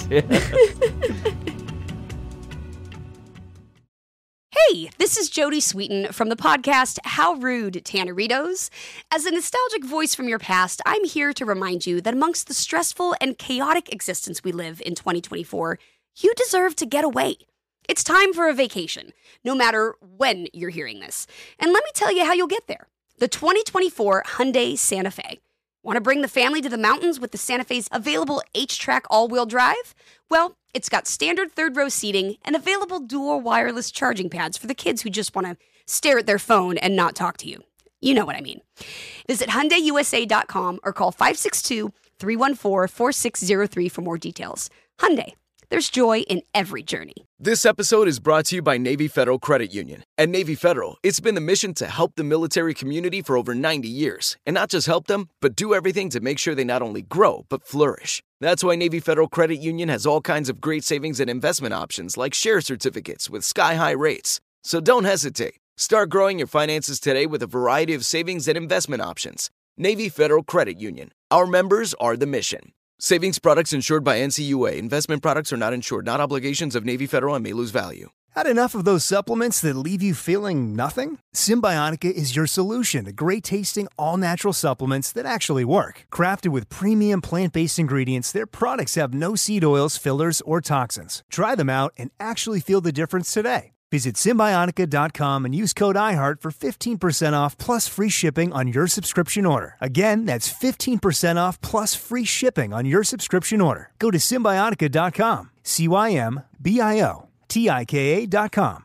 Hey, this is Jodie Sweetin from the podcast How Rude, Tanneritos. As a nostalgic voice from your past, I'm here to remind you that amongst the stressful and chaotic existence we live in twenty twenty-four, you deserve to get away. It's time for a vacation, no matter when you're hearing this. And let me tell you how you'll get there. The twenty twenty-four Hyundai Santa Fe. Want to bring the family to the mountains with the Santa Fe's available H-Track all-wheel drive? Well, it's got standard third-row seating and available dual wireless charging pads for the kids who just want to stare at their phone and not talk to you. You know what I mean. Visit Hyundai U S A dot com or call five six two, three one four, four six zero three for more details. Hyundai. There's joy in every journey. This episode is brought to you by Navy Federal Credit Union. At Navy Federal, it's been the mission to help the military community for over ninety years. And not just help them, but do everything to make sure they not only grow, but flourish. That's why Navy Federal Credit Union has all kinds of great savings and investment options like share certificates with sky-high rates. So don't hesitate. Start growing your finances today with a variety of savings and investment options. Navy Federal Credit Union. Our members are the mission. Savings products insured by N C U A. Investment products are not insured, not obligations of Navy Federal and may lose value. Had enough of those supplements that leave you feeling nothing? Symbiotica is your solution to great-tasting, all-natural supplements that actually work. Crafted with premium plant-based ingredients, their products have no seed oils, fillers, or toxins. Try them out and actually feel the difference today. Visit Symbiotica dot com and use code iHeart for fifteen percent off plus free shipping on your subscription order. Again, that's fifteen percent off plus free shipping on your subscription order. Go to Symbiotica dot com, C Y M B I O T I K A dot com.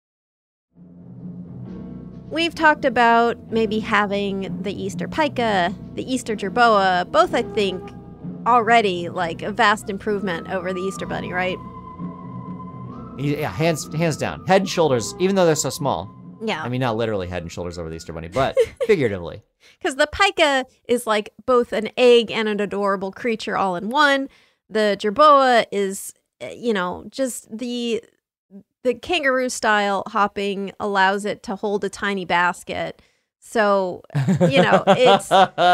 We've talked about maybe having the Easter pika, the Easter jerboa, both I think already like a vast improvement over the Easter bunny, right? Yeah, hands hands down. Head and shoulders, even though they're so small. Yeah. I mean, not literally head and shoulders over the Easter Bunny, but figuratively. Because the pika is like both an egg and an adorable creature all in one. The jerboa is, you know, just the the kangaroo style hopping allows it to hold a tiny basket. So, you know, it's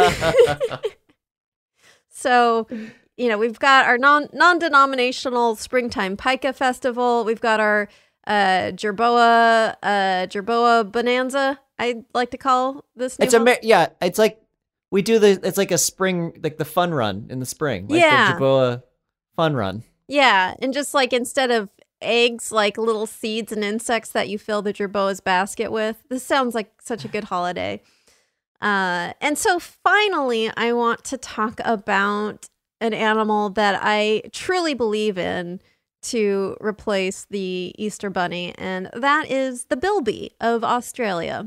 so. You know, we've got our non, non-denominational Springtime Pika Festival. We've got our uh, Jerboa, uh, Jerboa Bonanza, I like to call this new It's a, yeah, it's like, we do the, it's like a spring, like the fun run in the spring. Like yeah. the Jerboa fun run. Yeah, and just like instead of eggs, like little seeds and insects that you fill the Jerboa's basket with. This sounds like such a good holiday. Uh, and so finally, I want to talk about an animal that I truly believe in to replace the Easter Bunny, and that is the bilby of Australia.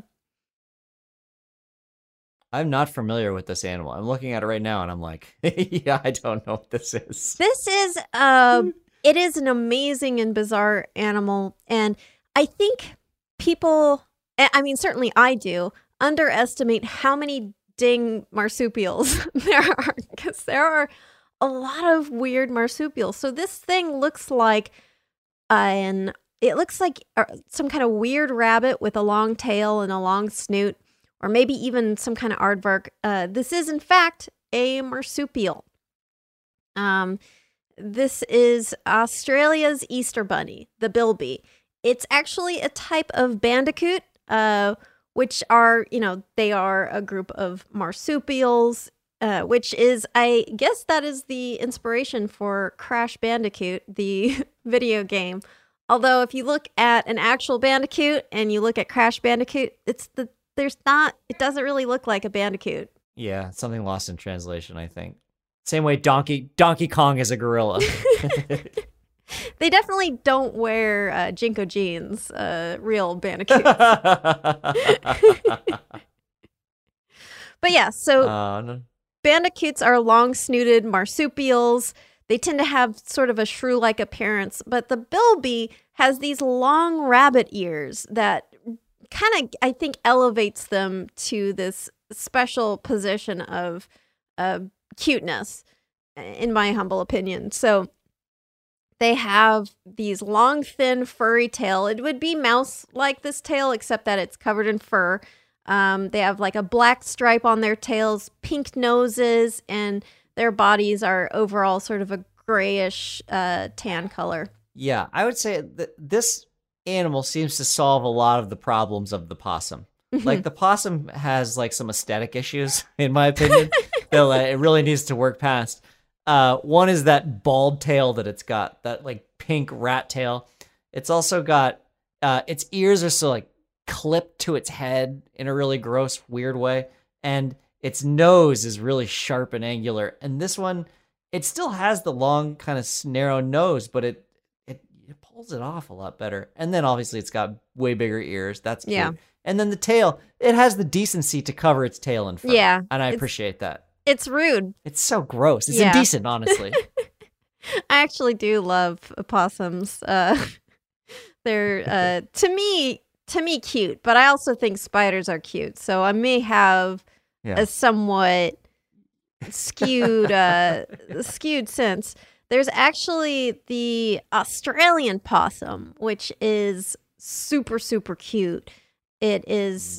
I'm not familiar with this animal. I'm looking at it right now, and I'm like, yeah, I don't know what this is. This is a it is an amazing and bizarre animal. And I think people, I mean, certainly I do, underestimate how many dang marsupials there are, because there are a lot of weird marsupials. So this thing looks like an, it looks like some kind of weird rabbit with a long tail and a long snoot, or maybe even some kind of aardvark. Uh, this is, in fact, a marsupial. Um, this is Australia's Easter bunny, the bilby. It's actually a type of bandicoot, uh, which are, you know, they are a group of marsupials, uh, which is, I guess that is the inspiration for Crash Bandicoot, the video game. Although if you look at an actual bandicoot and you look at Crash Bandicoot, it's the, there's not, it doesn't really look like a bandicoot. Yeah, something lost in translation, I think. Same way Donkey Donkey Kong is a gorilla. They definitely don't wear uh, Jinko jeans, uh, real bandicoots. But yeah, so uh, no. bandicoots are long-snooted marsupials. They tend to have sort of a shrew-like appearance, but the bilby has these long rabbit ears that kind of, I think, elevates them to this special position of uh, cuteness, in my humble opinion. So they have these long, thin, furry tail. It would be mouse-like, this tail, except that it's covered in fur. Um, they have like a black stripe on their tails, pink noses, and their bodies are overall sort of a grayish uh, tan color. Yeah, I would say that this animal seems to solve a lot of the problems of the possum. Like, the possum has like some aesthetic issues, in my opinion, that like, it really needs to work past. Uh, one is that bald tail that it's got, that like pink rat tail. It's also got, uh, its ears are so like clipped to its head in a really gross, weird way. And its nose is really sharp and angular. And this one, it still has the long kind of narrow nose, but it, it, it pulls it off a lot better. And then obviously it's got way bigger ears. That's cute. Yeah. And then the tail, it has the decency to cover its tail in front. Yeah. And I appreciate that. It's rude. It's so gross. It's Yeah. indecent, honestly. I actually do love opossums. Uh, they're, uh, to me, to me, cute, but I also think spiders are cute. So I may have Yeah. a somewhat skewed, uh, skewed sense. There's actually the Australian possum, which is super, super cute. It is,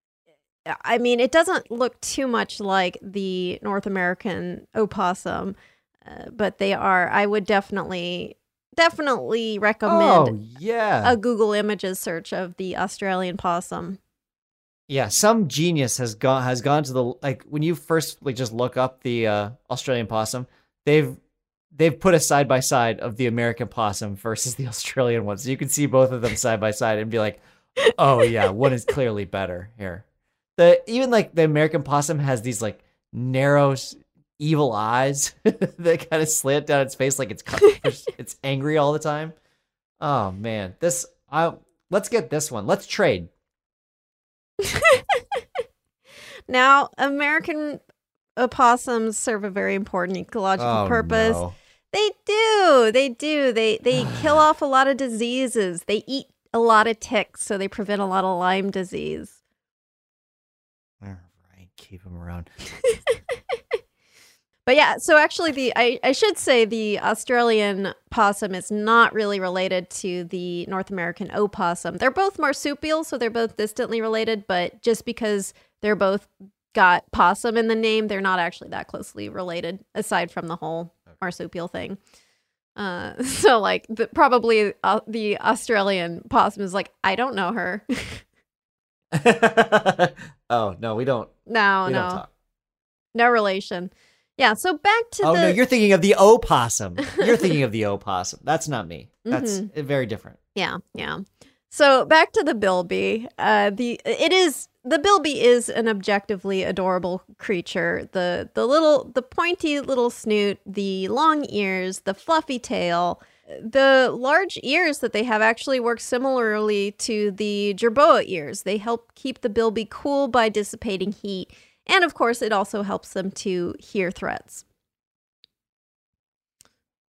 I mean, it doesn't look too much like the North American opossum, uh, but they are, I would definitely, definitely recommend Oh, yeah. a Google Images search of the Australian possum. Yeah, some genius has gone has gone to the, like, when you first like just look up the uh, Australian possum, they've they've put a side by side of the American possum versus the Australian one, so you can see both of them side by side and be like, oh yeah, one is clearly better here. The even like the American possum has these like narrow, evil eyes that kind of slant down its face like it's it's angry all the time. Oh man, this I let's get this one. Let's trade. Now, American opossums serve a very important ecological Oh, purpose. no. They do. They do. They they kill off a lot of diseases. They eat a lot of ticks, so they prevent a lot of Lyme disease. All right, keep them around. But yeah, so actually the I, I should say the Australian possum is not really related to the North American opossum. They're both marsupials, so they're both distantly related, but just because they're both got possum in the name, they're not actually that closely related, aside from the whole marsupial thing. Uh, so like the, probably uh, the Australian possum is like, I don't know her. Oh, no, we don't. no, we no. don't talk. No relation. Yeah, so back to Oh, the... no, you're thinking of the opossum. You're thinking of the opossum. That's not me. That's Mhm. very different. Yeah, yeah. So back to the bilby. Uh, the it is the bilby is an objectively adorable creature. The the little the pointy little snoot, the long ears, the fluffy tail, the large ears that they have actually work similarly to the jerboa ears. They help keep the bilby cool by dissipating heat, and of course, it also helps them to hear threats.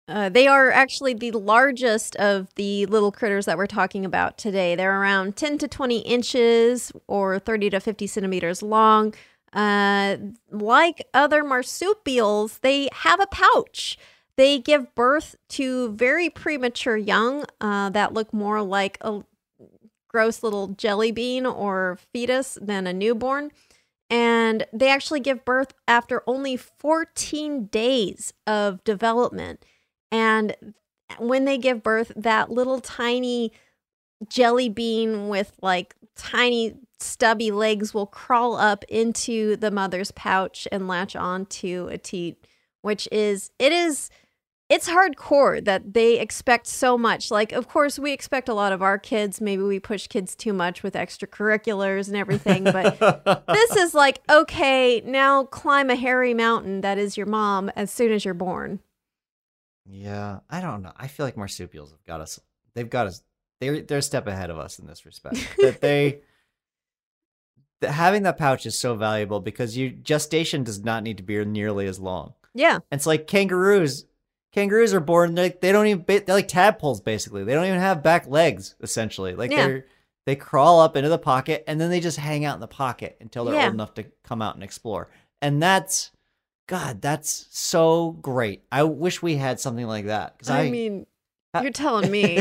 Uh, they are actually the largest of the little critters that we're talking about today. They're around ten to twenty inches or thirty to fifty centimeters long. Uh, like other marsupials, they have a pouch. They give birth to very premature young uh, that look more like a gross little jelly bean or fetus than a newborn. And they actually give birth after only fourteen days of development. And when they give birth, that little tiny jelly bean with like tiny stubby legs will crawl up into the mother's pouch and latch onto a teat, which is, it is, it's hardcore that they expect so much. Like, of course, we expect a lot of our kids. Maybe we push kids too much with extracurriculars and everything. But this is like, okay, now climb a hairy mountain that is your mom as soon as you're born. Yeah, I don't know. I feel like marsupials have got us. They've got us. They're they're a step ahead of us in this respect. That they that having that pouch is so valuable because your gestation does not need to be nearly as long. Yeah, and it's like kangaroos. Kangaroos are born. They they don't even. They're like tadpoles basically. They don't even have back legs essentially. Like yeah. they're they crawl up into the pocket and then they just hang out in the pocket until they're yeah. old enough to come out and explore. And that's. God, that's so great. I wish we had something like that. I, I mean, you're telling me.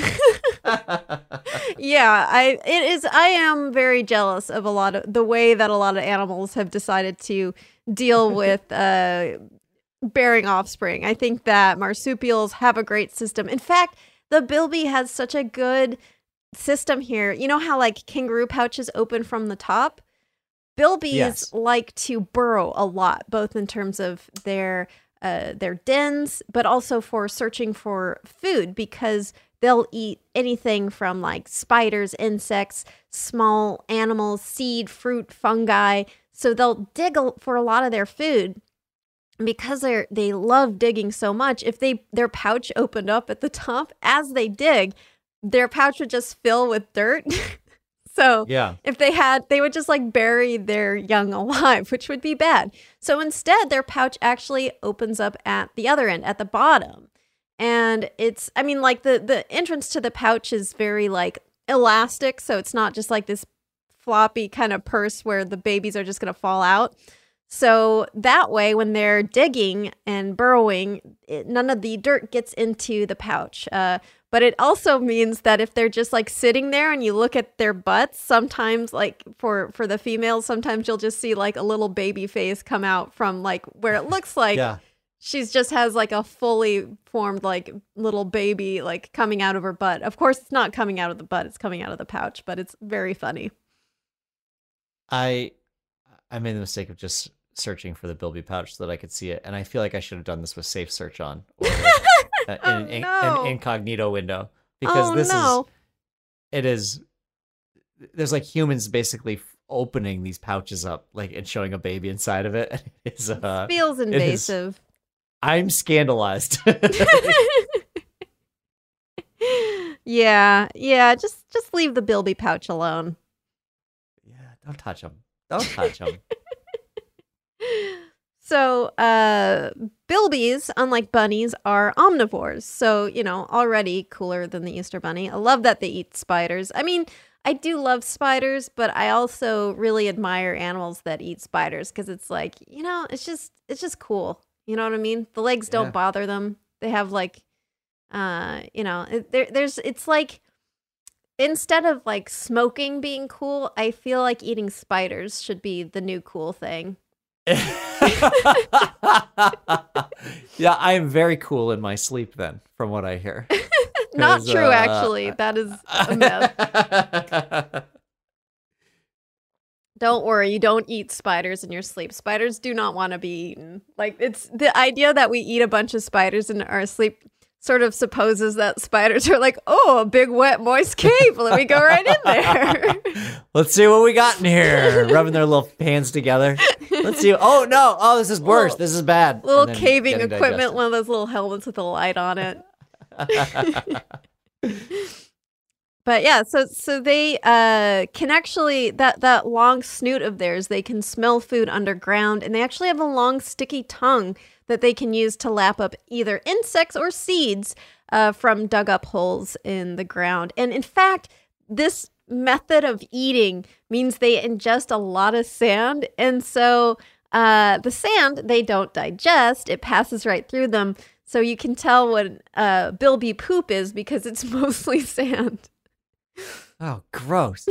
Yeah, I it is. I am very jealous of a lot of the way that a lot of animals have decided to deal with uh, bearing offspring. I think that marsupials have a great system. In fact, the bilby has such a good system here. You know how like kangaroo pouches open from the top? Bilbies yes. like to burrow a lot, both in terms of their uh, their dens, but also for searching for food because they'll eat anything from like spiders, insects, small animals, seed, fruit, fungi. So they'll dig for a lot of their food. Because they they love digging so much, if they their pouch opened up at the top, as they dig, their pouch would just fill with dirt. So yeah. if they had, they would just like bury their young alive, which would be bad. So instead, their pouch actually opens up at the other end, at the bottom. And it's, I mean, like the, the entrance to the pouch is very like elastic. So it's not just like this floppy kind of purse where the babies are just going to fall out. So that way, when they're digging and burrowing, it, none of the dirt gets into the pouch. Uh, But it also means that if they're just like sitting there and you look at their butts, sometimes like for, for the females, sometimes you'll just see like a little baby face come out from like where it looks like yeah. she's just has like a fully formed like little baby like coming out of her butt. Of course, it's not coming out of the butt. It's coming out of the pouch, but it's very funny. I I made the mistake of just searching for the bilby pouch so that I could see it. And I feel like I should have done this with Safe Search on. Or Uh, oh, in, no. an incognito window because oh, this no. is it is there's like humans basically opening these pouches up like and showing a baby inside of it. It's uh, feels invasive. It is, I'm scandalized. yeah, yeah. Just just leave the bilby pouch alone. Yeah, don't touch them. Don't touch them. So, uh, bilbies, unlike bunnies, are omnivores. So, you know, already cooler than the Easter Bunny. I love that they eat spiders. I mean, I do love spiders, but I also really admire animals that eat spiders because it's like, you know, it's just, it's just cool. You know what I mean? The legs don't yeah. bother them. They have like, uh, you know, it, there, there's, it's like, instead of like smoking being cool, I feel like eating spiders should be the new cool thing. Yeah, I am very cool in my sleep then, from what I hear. Not true, uh, actually. That is a myth. Don't worry, you don't eat spiders in your sleep. Spiders do not want to be eaten. Like, it's the idea that we eat a bunch of spiders in our sleep sort of supposes that spiders are like, oh, a big, wet, moist cave. Let me go right in there. Let's see what we got in here. Rubbing their little hands together. Let's see. Oh, no. Oh, this is worse. Little, this is bad. Little caving equipment, digested. One of those little helmets with a light on it. But yeah, so so they uh, can actually, that, that long snoot of theirs, they can smell food underground, and they actually have a long sticky tongue that they can use to lap up either insects or seeds uh, from dug up holes in the ground. And in fact, this method of eating means they ingest a lot of sand. And so uh, the sand, they don't digest. It passes right through them. So you can tell what uh, bilby poop is because it's mostly sand. Oh, gross.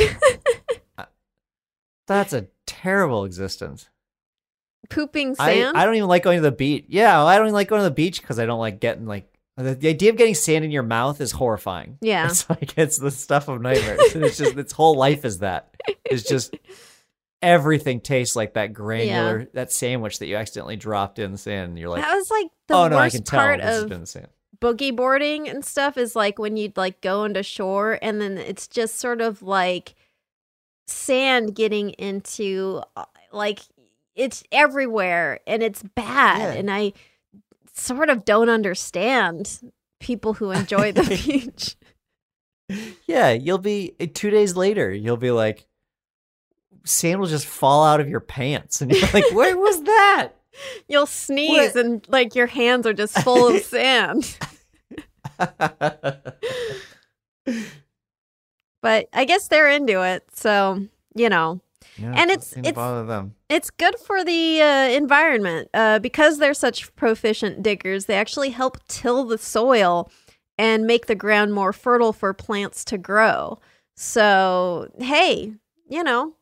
That's a terrible existence. Pooping sand? I, I don't even like going to the beach. Yeah, I don't even like going to the beach because I don't like getting like the, the idea of getting sand in your mouth is horrifying. Yeah. It's like it's the stuff of nightmares. And it's just its whole life is that. It's just everything tastes like that granular yeah. that sandwich that you accidentally dropped in the sand and you're like, that was like the oh, worst no, I can tell part this has of been the sand. Boogie boarding and stuff is like when you'd like go into shore and then it's just sort of like sand getting into like it's everywhere and it's bad. Yeah. And I sort of don't understand people who enjoy the beach. Yeah, you'll be two days later, you'll be like, sand will just fall out of your pants. And you're like, where was that? You'll sneeze what? And like your hands are just full of sand. But I guess they're into it, so you know. Yeah, and it's it's bother them. It's good for the uh, environment uh, because they're such proficient diggers. They actually help till the soil and make the ground more fertile for plants to grow. So hey, you know,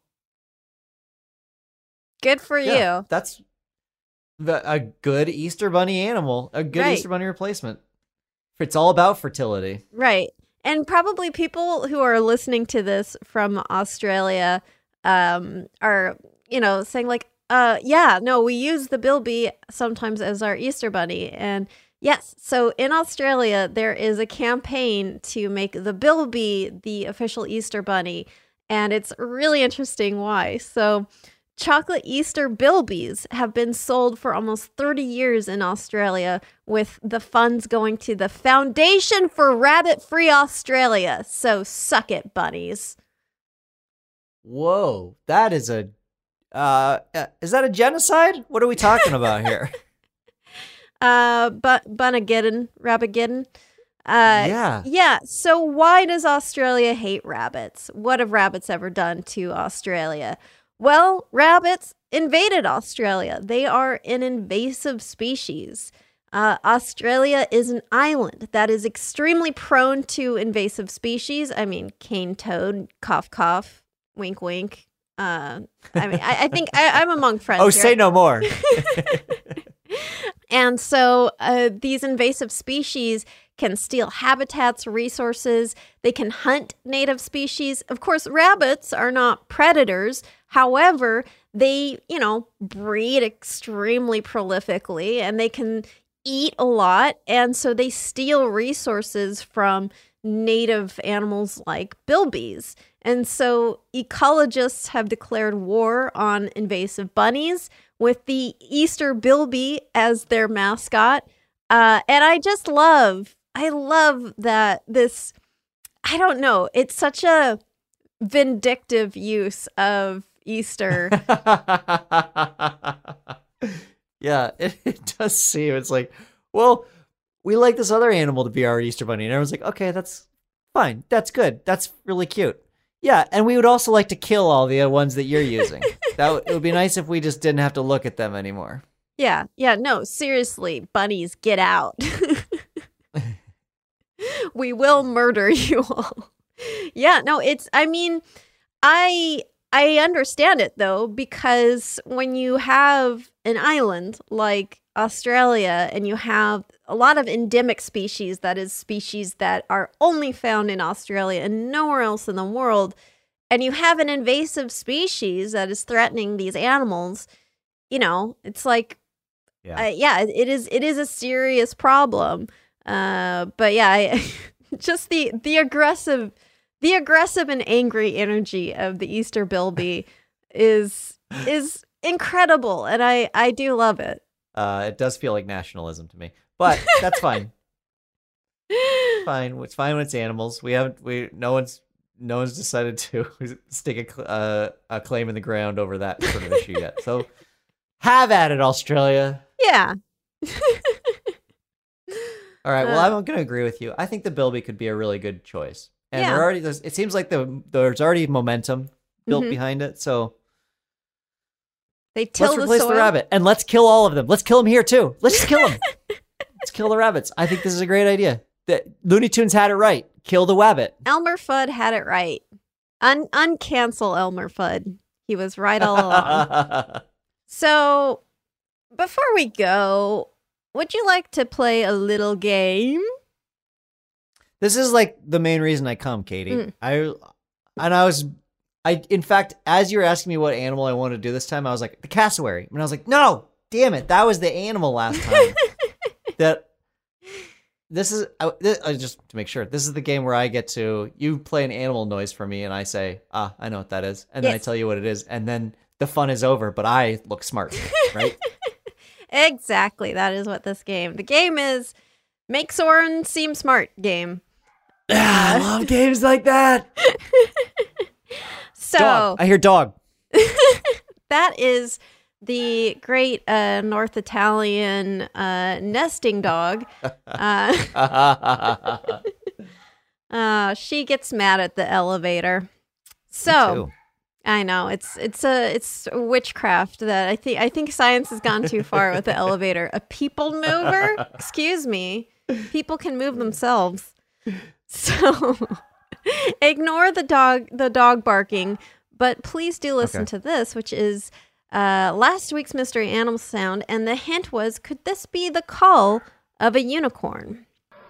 good for yeah, you. That's the, a good Easter Bunny animal, a good right. Easter Bunny replacement. It's all about fertility. Right. And probably people who are listening to this from Australia um, are, you know, saying like, uh, yeah, no, we use the bilby sometimes as our Easter Bunny. And yes, so in Australia, there is a campaign to make the bilby the official Easter Bunny. And it's really interesting why. So chocolate Easter bilbies have been sold for almost thirty years in Australia, with the funds going to the Foundation for Rabbit Free Australia. So suck it, bunnies. Whoa, that is a, uh, is that a genocide? What are we talking about here? uh, but Bunagiddon, Rabbigiddon. Uh, yeah. Yeah. So why does Australia hate rabbits? What have rabbits ever done to Australia? Well, rabbits invaded Australia. They are an invasive species. Uh, Australia is an island that is extremely prone to invasive species. I mean, cane toad, cough, cough, wink, wink. Uh, I mean, I, I think I, I'm among friends. Oh, here. say no more. And so uh, these invasive species can steal habitats, resources. They can hunt native species. Of course, rabbits are not predators. However, they, you know, breed extremely prolifically and they can eat a lot. And so they steal resources from native animals like bilbies. And so ecologists have declared war on invasive bunnies with the Easter bilby as their mascot. Uh, and I just love, I love that this, I don't know, it's such a vindictive use of Easter. Yeah, it, it does seem, it's like, well, we like this other animal to be our Easter Bunny. And everyone's like, okay, that's fine. That's good. That's really cute. Yeah, and we would also like to kill all the ones that you're using. That w- it would be nice if we just didn't have to look at them anymore. Yeah, yeah, no, seriously, bunnies, get out. We will murder you all. Yeah, no, it's, I mean, I I understand it though, because when you have an island like Australia and you have a lot of endemic species, that is species that are only found in Australia and nowhere else in the world, and you have an invasive species that is threatening these animals, you know, it's like, yeah, uh, yeah it is it is a serious problem. Uh, but yeah, I, just the the aggressive, the aggressive and angry energy of the Easter bilby is is incredible, and I I do love it. Uh, it does feel like nationalism to me, but that's fine. Fine, it's fine when it's animals. We haven't, we no one's no one's decided to stick a uh, a claim in the ground over that sort of issue yet. So have at it, Australia. Yeah, All right. Well, Uh, I'm going to agree with you. I think the Bilby could be a really good choice. And Yeah. there already there's, it seems like the there's already momentum built Mhm. behind it. So They till let's the replace soil. the rabbit and let's kill all of them. Let's kill them here too. Let's just kill them. Let's kill the rabbits. I think this is a great idea. The Looney Tunes had it right. Kill the wabbit. Elmer Fudd had it right. Un uncancel Elmer Fudd. He was right all along. So, before we go, would you like to play a little game? This is like the main reason I come, Katie. Mm. I and I was I in fact, as you were asking me what animal I wanted to do this time, I was like, the cassowary. And I was like, no, damn it, that was the animal last time. that this is I, this, I just to make sure. This is the game where I get to you play an animal noise for me and I say, ah, I know what that is. And then I Yes. tell you what it is, and then the fun is over, but I look smart, right? Exactly. That is what this game. The game is Make Soren Seem Smart game. I love games like that. So, Dog. I hear dog. that is the great uh, North Italian uh, nesting dog. Uh, uh, she gets mad at the elevator. So too. I know it's it's a it's witchcraft that I think I think science has gone too far with the elevator. A people mover? Excuse me. People can move themselves. So ignore the dog the dog barking, but please do listen Okay. to this, which is uh, last week's mystery animal sound, and the hint was, could this be the call of a unicorn?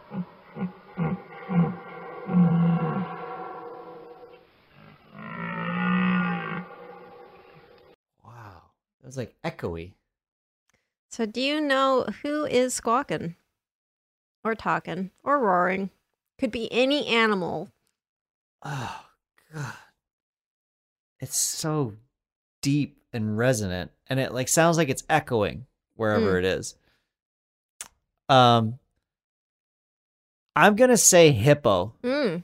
Wow. It was like echoey. So do you know who is squawking? Or talking? Or roaring? Could be any animal. Oh god. It's so deep and resonant, and it like sounds like it's echoing wherever Mm. it is. Um I'm going to say hippo. Mm.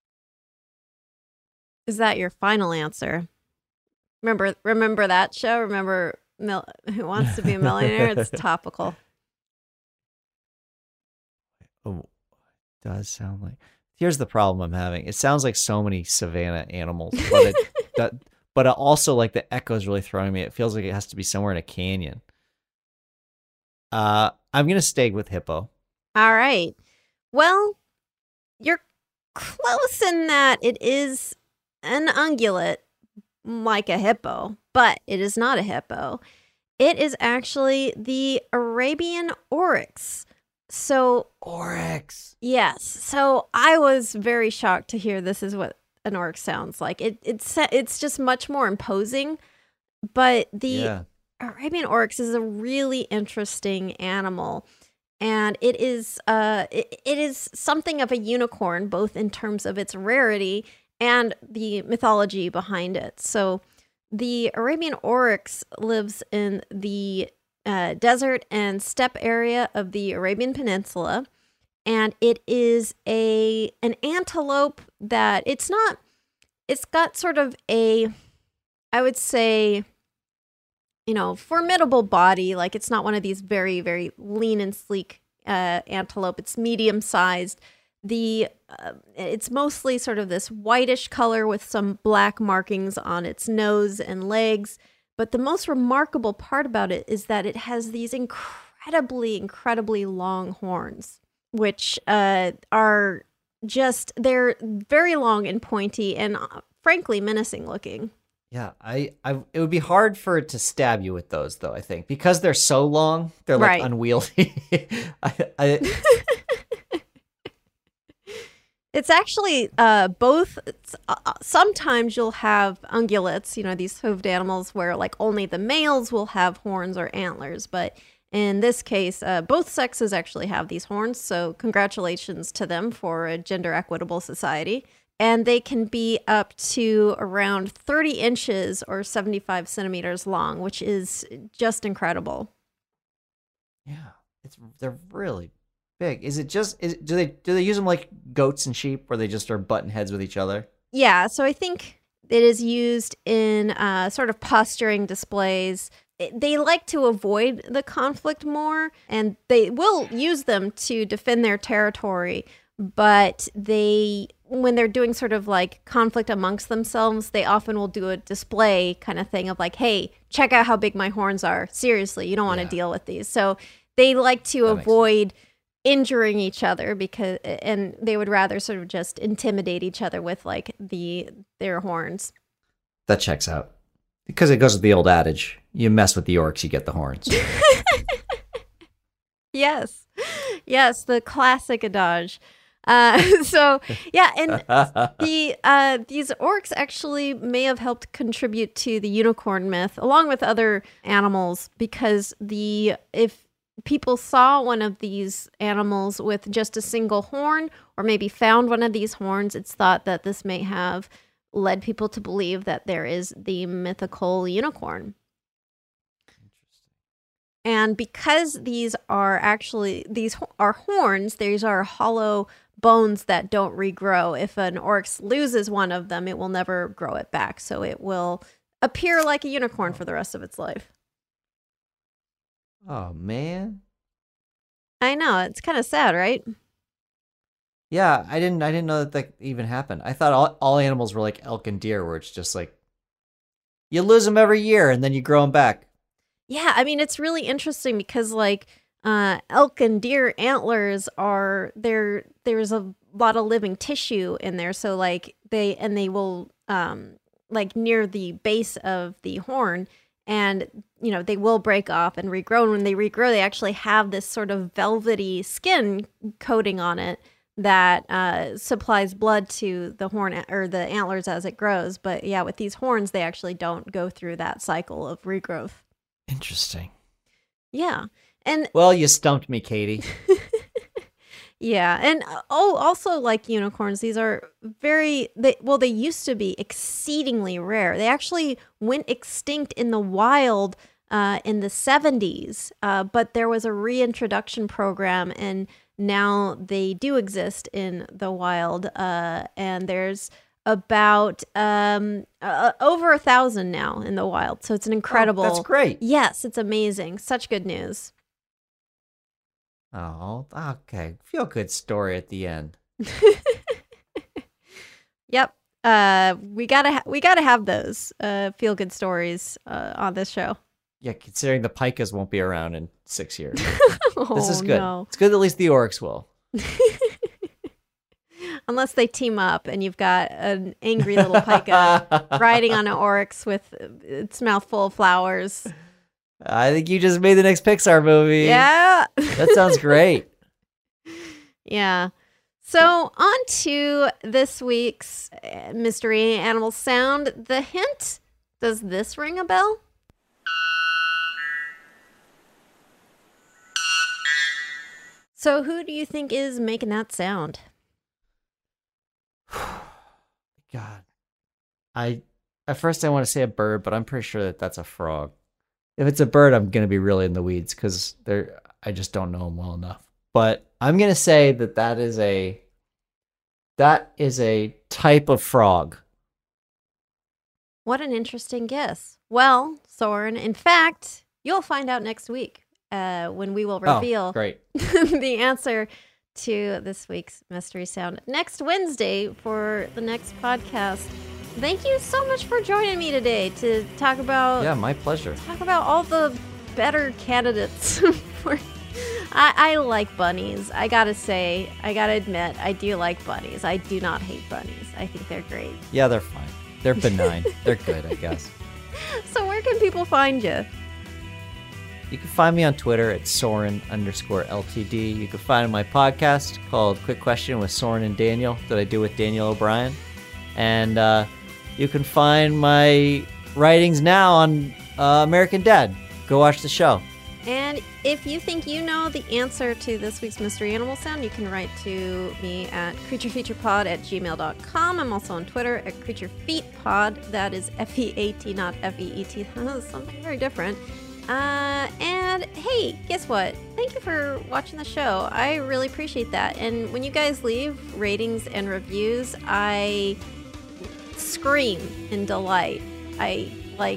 Is that your final answer? Remember remember that show? Remember Mil- Who Wants to Be a Millionaire? It's topical. Oh, it does sound like. Here's the problem I'm having. It sounds like so many savanna animals, but it, that, but it also like the echo is really throwing me. It feels like it has to be somewhere in a canyon. Uh, I'm gonna stay with hippo. All right. Well, you're close in that it is an ungulate like a hippo, but it is not a hippo. It is actually the Arabian oryx. So, Oryx. yes. So I was very shocked to hear this is what an oryx sounds like. It it's it's just much more imposing, but the Yeah. Arabian oryx is a really interesting animal, and it is uh it, it is something of a unicorn, both in terms of its rarity and the mythology behind it. So the Arabian oryx lives in the uh, desert and steppe area of the Arabian Peninsula, and it is a an antelope that it's not it's got sort of a, I would say, you know, formidable body. Like, it's not one of these very, very lean and sleek uh, antelope. It's medium sized. The uh, it's mostly sort of this whitish color with some black markings on its nose and legs. But the most remarkable part about it is that it has these incredibly, incredibly long horns, which uh, are just, they're very long and pointy and uh, frankly menacing looking. Yeah, I, I, it would be hard for it to stab you with those, though. I think because they're so long, they're like Right. unwieldy. I, I, It's actually uh, both. It's, uh, sometimes you'll have ungulates, you know, these hooved animals where like only the males will have horns or antlers. But in this case, uh, both sexes actually have these horns. So congratulations to them for a gender equitable society. And they can be up to around thirty inches or seventy-five centimeters long, which is just incredible. yeah, it's they're really big. Is it just? Is, do they do they use them like goats and sheep, where they just are butting heads with each other? Yeah, so I think it is used in uh, sort of posturing displays. they like to avoid the conflict more, and they will use them to defend their territory. But they, when they're doing sort of like conflict amongst themselves, they often will do a display kind of thing of like, hey, check out how big my horns are. Seriously, you don't want to Yeah. deal with these. So they like to That makes avoid injuring each other because, and they would rather sort of just intimidate each other with like the their horns. That checks out. Because it goes with the old adage, you mess with the orcs, you get the horns. Yes, yes, the classic adage. Uh, so yeah, and the uh, these orcs actually may have helped contribute to the unicorn myth, along with other animals, because the if people saw one of these animals with just a single horn, or maybe found one of these horns, it's thought that this may have led people to believe that there is the mythical unicorn. And because these are actually, these ho- are horns, these are hollow bones that don't regrow. If an oryx loses one of them, it will never grow it back. So it will appear like a unicorn for the rest of its life. Oh, man. I know, it's kind of sad, right? Yeah, I didn't I didn't know that that even happened. I thought all, all animals were like elk and deer, where it's just like, you lose them every year and then you grow them back. Yeah, I mean, it's really interesting because like uh, elk and deer antlers are there. There's a lot of living tissue in there, so like they and they will um, like near the base of the horn, and you know they will break off and regrow. And when they regrow, they actually have this sort of velvety skin coating on it that uh, supplies blood to the horn or the antlers as it grows. But yeah, with these horns, they actually don't go through that cycle of regrowth. Interesting. Yeah. And Well, you stumped me, Katie. yeah, and uh, oh, also like unicorns, these are very they well they used to be exceedingly rare. They actually went extinct in the wild uh, in the seventies, uh, but there was a reintroduction program, and now they do exist in the wild. Uh, and there's about um uh, over a thousand now in the wild, so it's an incredible. Oh, that's great. Yes, it's amazing. Such good news. Oh, okay. Feel good story at the end. Yep. Uh, we gotta ha- we gotta have those uh feel good stories uh on this show. Yeah, considering the pikas won't be around in six years. Oh, This is good. no. It's good that at least the orcs will. Unless they team up and you've got an angry little pika riding on an oryx with its mouth full of flowers. I think you just made the next Pixar movie. Yeah. That sounds great. Yeah. So on to this week's uh, mystery animal sound. The hint. Does this ring a bell? So who do you think is making that sound? God. I at first I want to say a bird, but I'm pretty sure that that's a frog. If it's a bird, I'm going to be really in the weeds because they're I just don't know them well enough. But I'm going to say that that is a that is a type of frog. What an interesting guess. Well, Soren, in fact, you'll find out next week uh, when we will reveal Oh, great. the answer to this week's mystery sound next Wednesday for the next podcast. Thank you so much for joining me today to talk about Yeah, my pleasure. talk about all the better candidates for I, I like bunnies. I gotta say, I gotta admit, I do like bunnies. I do not hate bunnies. I think they're great. Yeah, they're fine. They're benign. They're good, I guess. So where can people find you? You can find me on Twitter at Soren underscore L T D. You can find my podcast called Quick Question with Soren and Daniel that I do with Daniel O'Brien. And uh, you can find my writings now on uh, American Dad. Go watch the show. And if you think you know the answer to this week's mystery animal sound, you can write to me at creaturefeaturepod at gmail dot com. I'm also on Twitter at creaturefeetpod. That is F E A T, not F E E T. Something very different. Uh, and hey, guess what? Thank you for watching the show. I really appreciate that. And when you guys leave ratings and reviews, I scream in delight. I like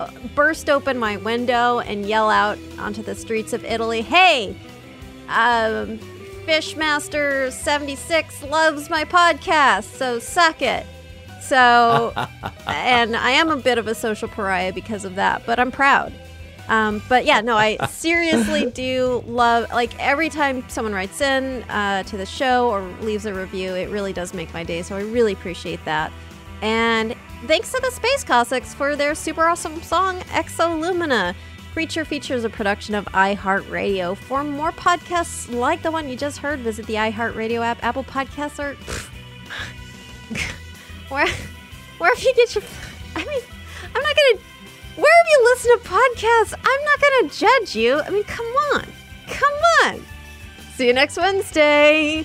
burst open my window and yell out onto the streets of Italy, hey, um, Fishmaster seventy-six loves my podcast, so suck it. So, and I am a bit of a social pariah because of that, but I'm proud. Um, but yeah, no, I seriously do love, like, every time someone writes in uh, to the show or leaves a review, it really does make my day, so I really appreciate that. And thanks to the Space Cossacks for their super awesome song, Exolumina. Creature Feature is a production of iHeartRadio. For more podcasts like the one you just heard, visit the iHeartRadio app, Apple Podcasts, or where, wherever you get your, I mean, I'm not going to, wherever you listen to podcasts, I'm not going to judge you. I mean, come on. Come on. See you next Wednesday.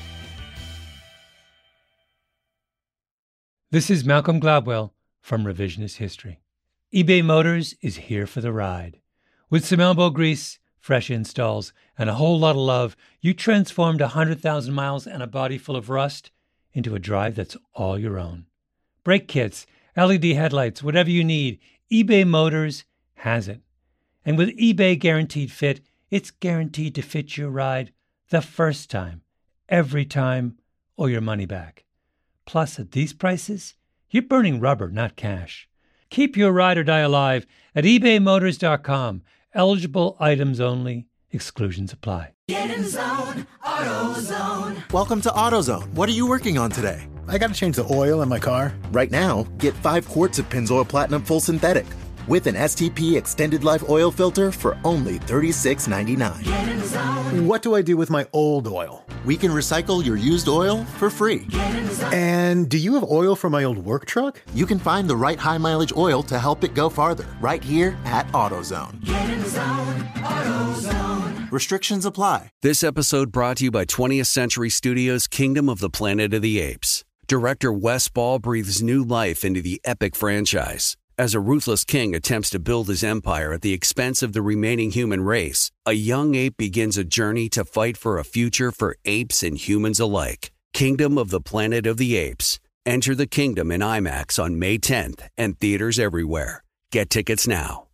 This is Malcolm Gladwell from Revisionist History. eBay Motors is here for the ride. With some elbow grease, fresh installs, and a whole lot of love, you transformed one hundred thousand miles and a body full of rust into a drive that's all your own. Brake kits, L E D headlights, whatever you need, eBay Motors has it. And with eBay Guaranteed Fit, it's guaranteed to fit your ride the first time, every time, or your money back. Plus, at these prices, you're burning rubber, not cash. Keep your ride or die alive at ebay motors dot com. Eligible items only. Exclusions apply. Get in zone, AutoZone. Welcome to AutoZone. What are you working on today? I got to change the oil in my car. Right now, get five quarts of Pennzoil Platinum Full Synthetic with an S T P Extended Life Oil Filter for only thirty-six ninety-nine. Get in zone. What do I do with my old oil? We can recycle your used oil for free. Get in zone. And do you have oil for my old work truck? You can find the right high mileage oil to help it go farther right here at AutoZone. Get in zone, AutoZone. Restrictions apply. This episode brought to you by twentieth Century Studios' Kingdom of the Planet of the Apes. Director Wes Ball breathes new life into the epic franchise. As a ruthless king attempts to build his empire at the expense of the remaining human race, a young ape begins a journey to fight for a future for apes and humans alike. Kingdom of the Planet of the Apes. Enter the kingdom in IMAX on May tenth and theaters everywhere. Get tickets now.